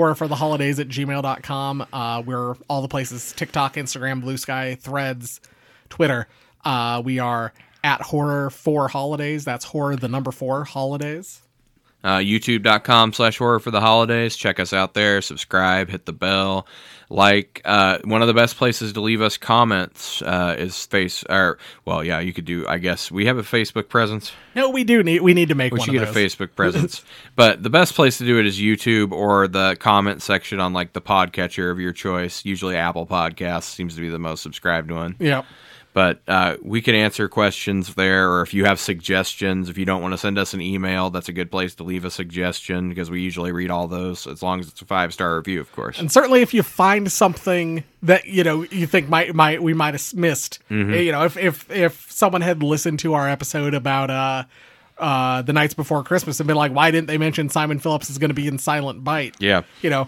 horrorfortheholidays@gmail.com. We're all the places: TikTok, Instagram, Blue Sky, Threads, Twitter. We are at Horror for Holidays. That's horror, the number 4, holidays. YouTube.com/horror for the holidays. Check us out there. Subscribe, hit the bell. Like, one of the best places to leave us comments is you could do, I guess, we have a Facebook presence. No, we need to make one of those. We should get a Facebook presence. But the best place to do it is YouTube or the comment section on like the podcatcher of your choice. Usually Apple Podcasts seems to be the most subscribed one. Yeah. But we can answer questions there, or if you have suggestions, if you don't want to send us an email, that's a good place to leave a suggestion, because we usually read all those, as long as it's a 5-star review, of course. And certainly if you find something that, you think we might have missed, if someone had listened to our episode about The Nights Before Christmas and been like, why didn't they mention Simon Phillips is going to be in Silent Bite? Yeah.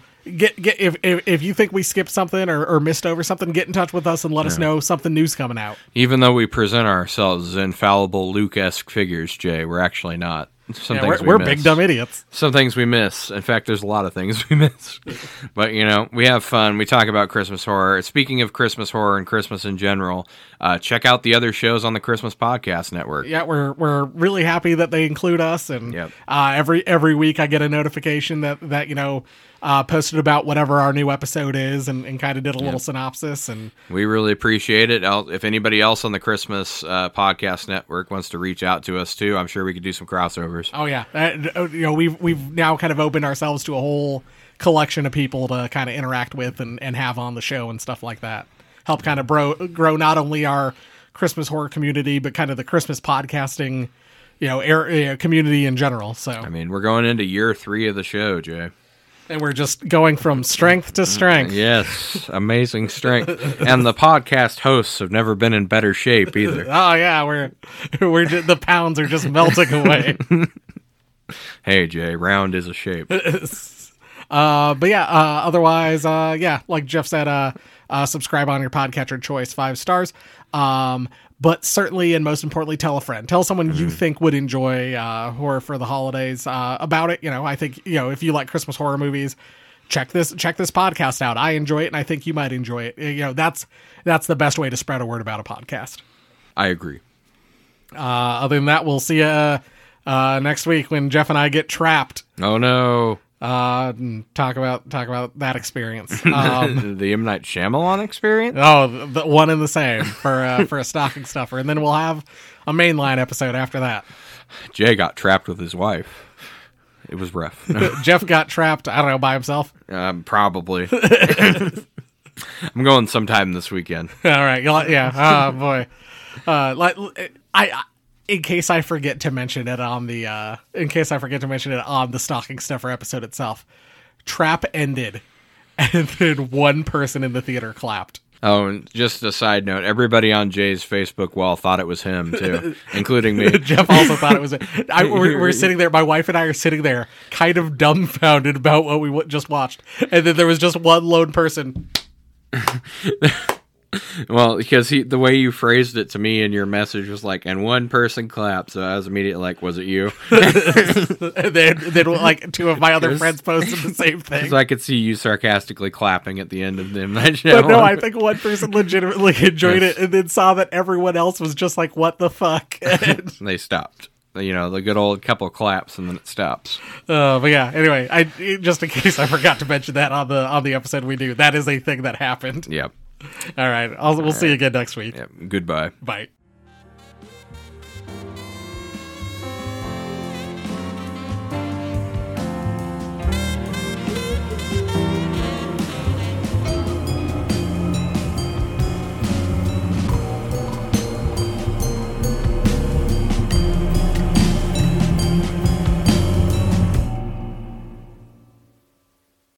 If you think we skipped something or missed over something, get in touch with us and let us know something new's coming out. Even though we present ourselves as infallible Luke-esque figures, Jay, we're actually not. We're big dumb idiots. Some things we miss. In fact, there's a lot of things we miss. But, we have fun. We talk about Christmas horror. Speaking of Christmas horror and Christmas in general, check out the other shows on the Christmas Podcast Network. Yeah, we're really happy that they include us. And every week I get a notification that posted about whatever our new episode is and kind of did a little synopsis. And we really appreciate it. If anybody else on the Christmas Podcast Network wants to reach out to us too, I'm sure we could do some crossovers. Oh yeah, we've now kind of opened ourselves to a whole collection of people to kind of interact with and have on the show and stuff like that. Help kind of grow not only our Christmas horror community, but kind of the Christmas podcasting community in general. So I mean, we're going into year 3 of the show, Jay. And we're just going from strength to strength. Yes, amazing strength. And the podcast hosts have never been in better shape either. Oh yeah, we're just, the pounds are just melting away. Hey Jay, round is a shape. Otherwise, like Jeff said, subscribe on your podcatcher of choice, 5 stars. But certainly, and most importantly, tell a friend. Tell someone you think would enjoy Horror for the Holidays about it. I think, if you like Christmas horror movies, check this podcast out. I enjoy it, and I think you might enjoy it. That's the best way to spread a word about a podcast. I agree. Other than that, we'll see you next week when Jeff and I get trapped. Oh, no. Talk about that experience. The M. Night Shyamalan experience? Oh, the one and the same for a stocking stuffer. And then we'll have a mainline episode after that. Jay got trapped with his wife It was rough. Jeff got trapped, I don't know, by himself. Probably. I'm going sometime this weekend. All right. Yeah. Oh, boy. In case I forget to mention it on the Stocking Stuffer episode itself, Trap ended, and then one person in the theater clapped. Oh, and just a side note, everybody on Jay's Facebook wall thought it was him, too, including me. Jeff also thought it was it. We're sitting there, my wife and I are sitting there, kind of dumbfounded about what we just watched, and then there was just one lone person. Well, because the way you phrased it to me in your message was like, and one person clapped, so I was immediately like, was it you? And then like two of my other friends posted the same thing. So I could see you sarcastically clapping at the end of them. But no, I think one person legitimately enjoyed it and then saw that everyone else was just like, what the fuck? And they stopped. You know, the good old couple of claps and then it stops. But yeah, anyway, just in case I forgot to mention that on the episode we do, that is a thing that happened. Yep. All right. We'll see you again next week. Yep. Goodbye. Bye.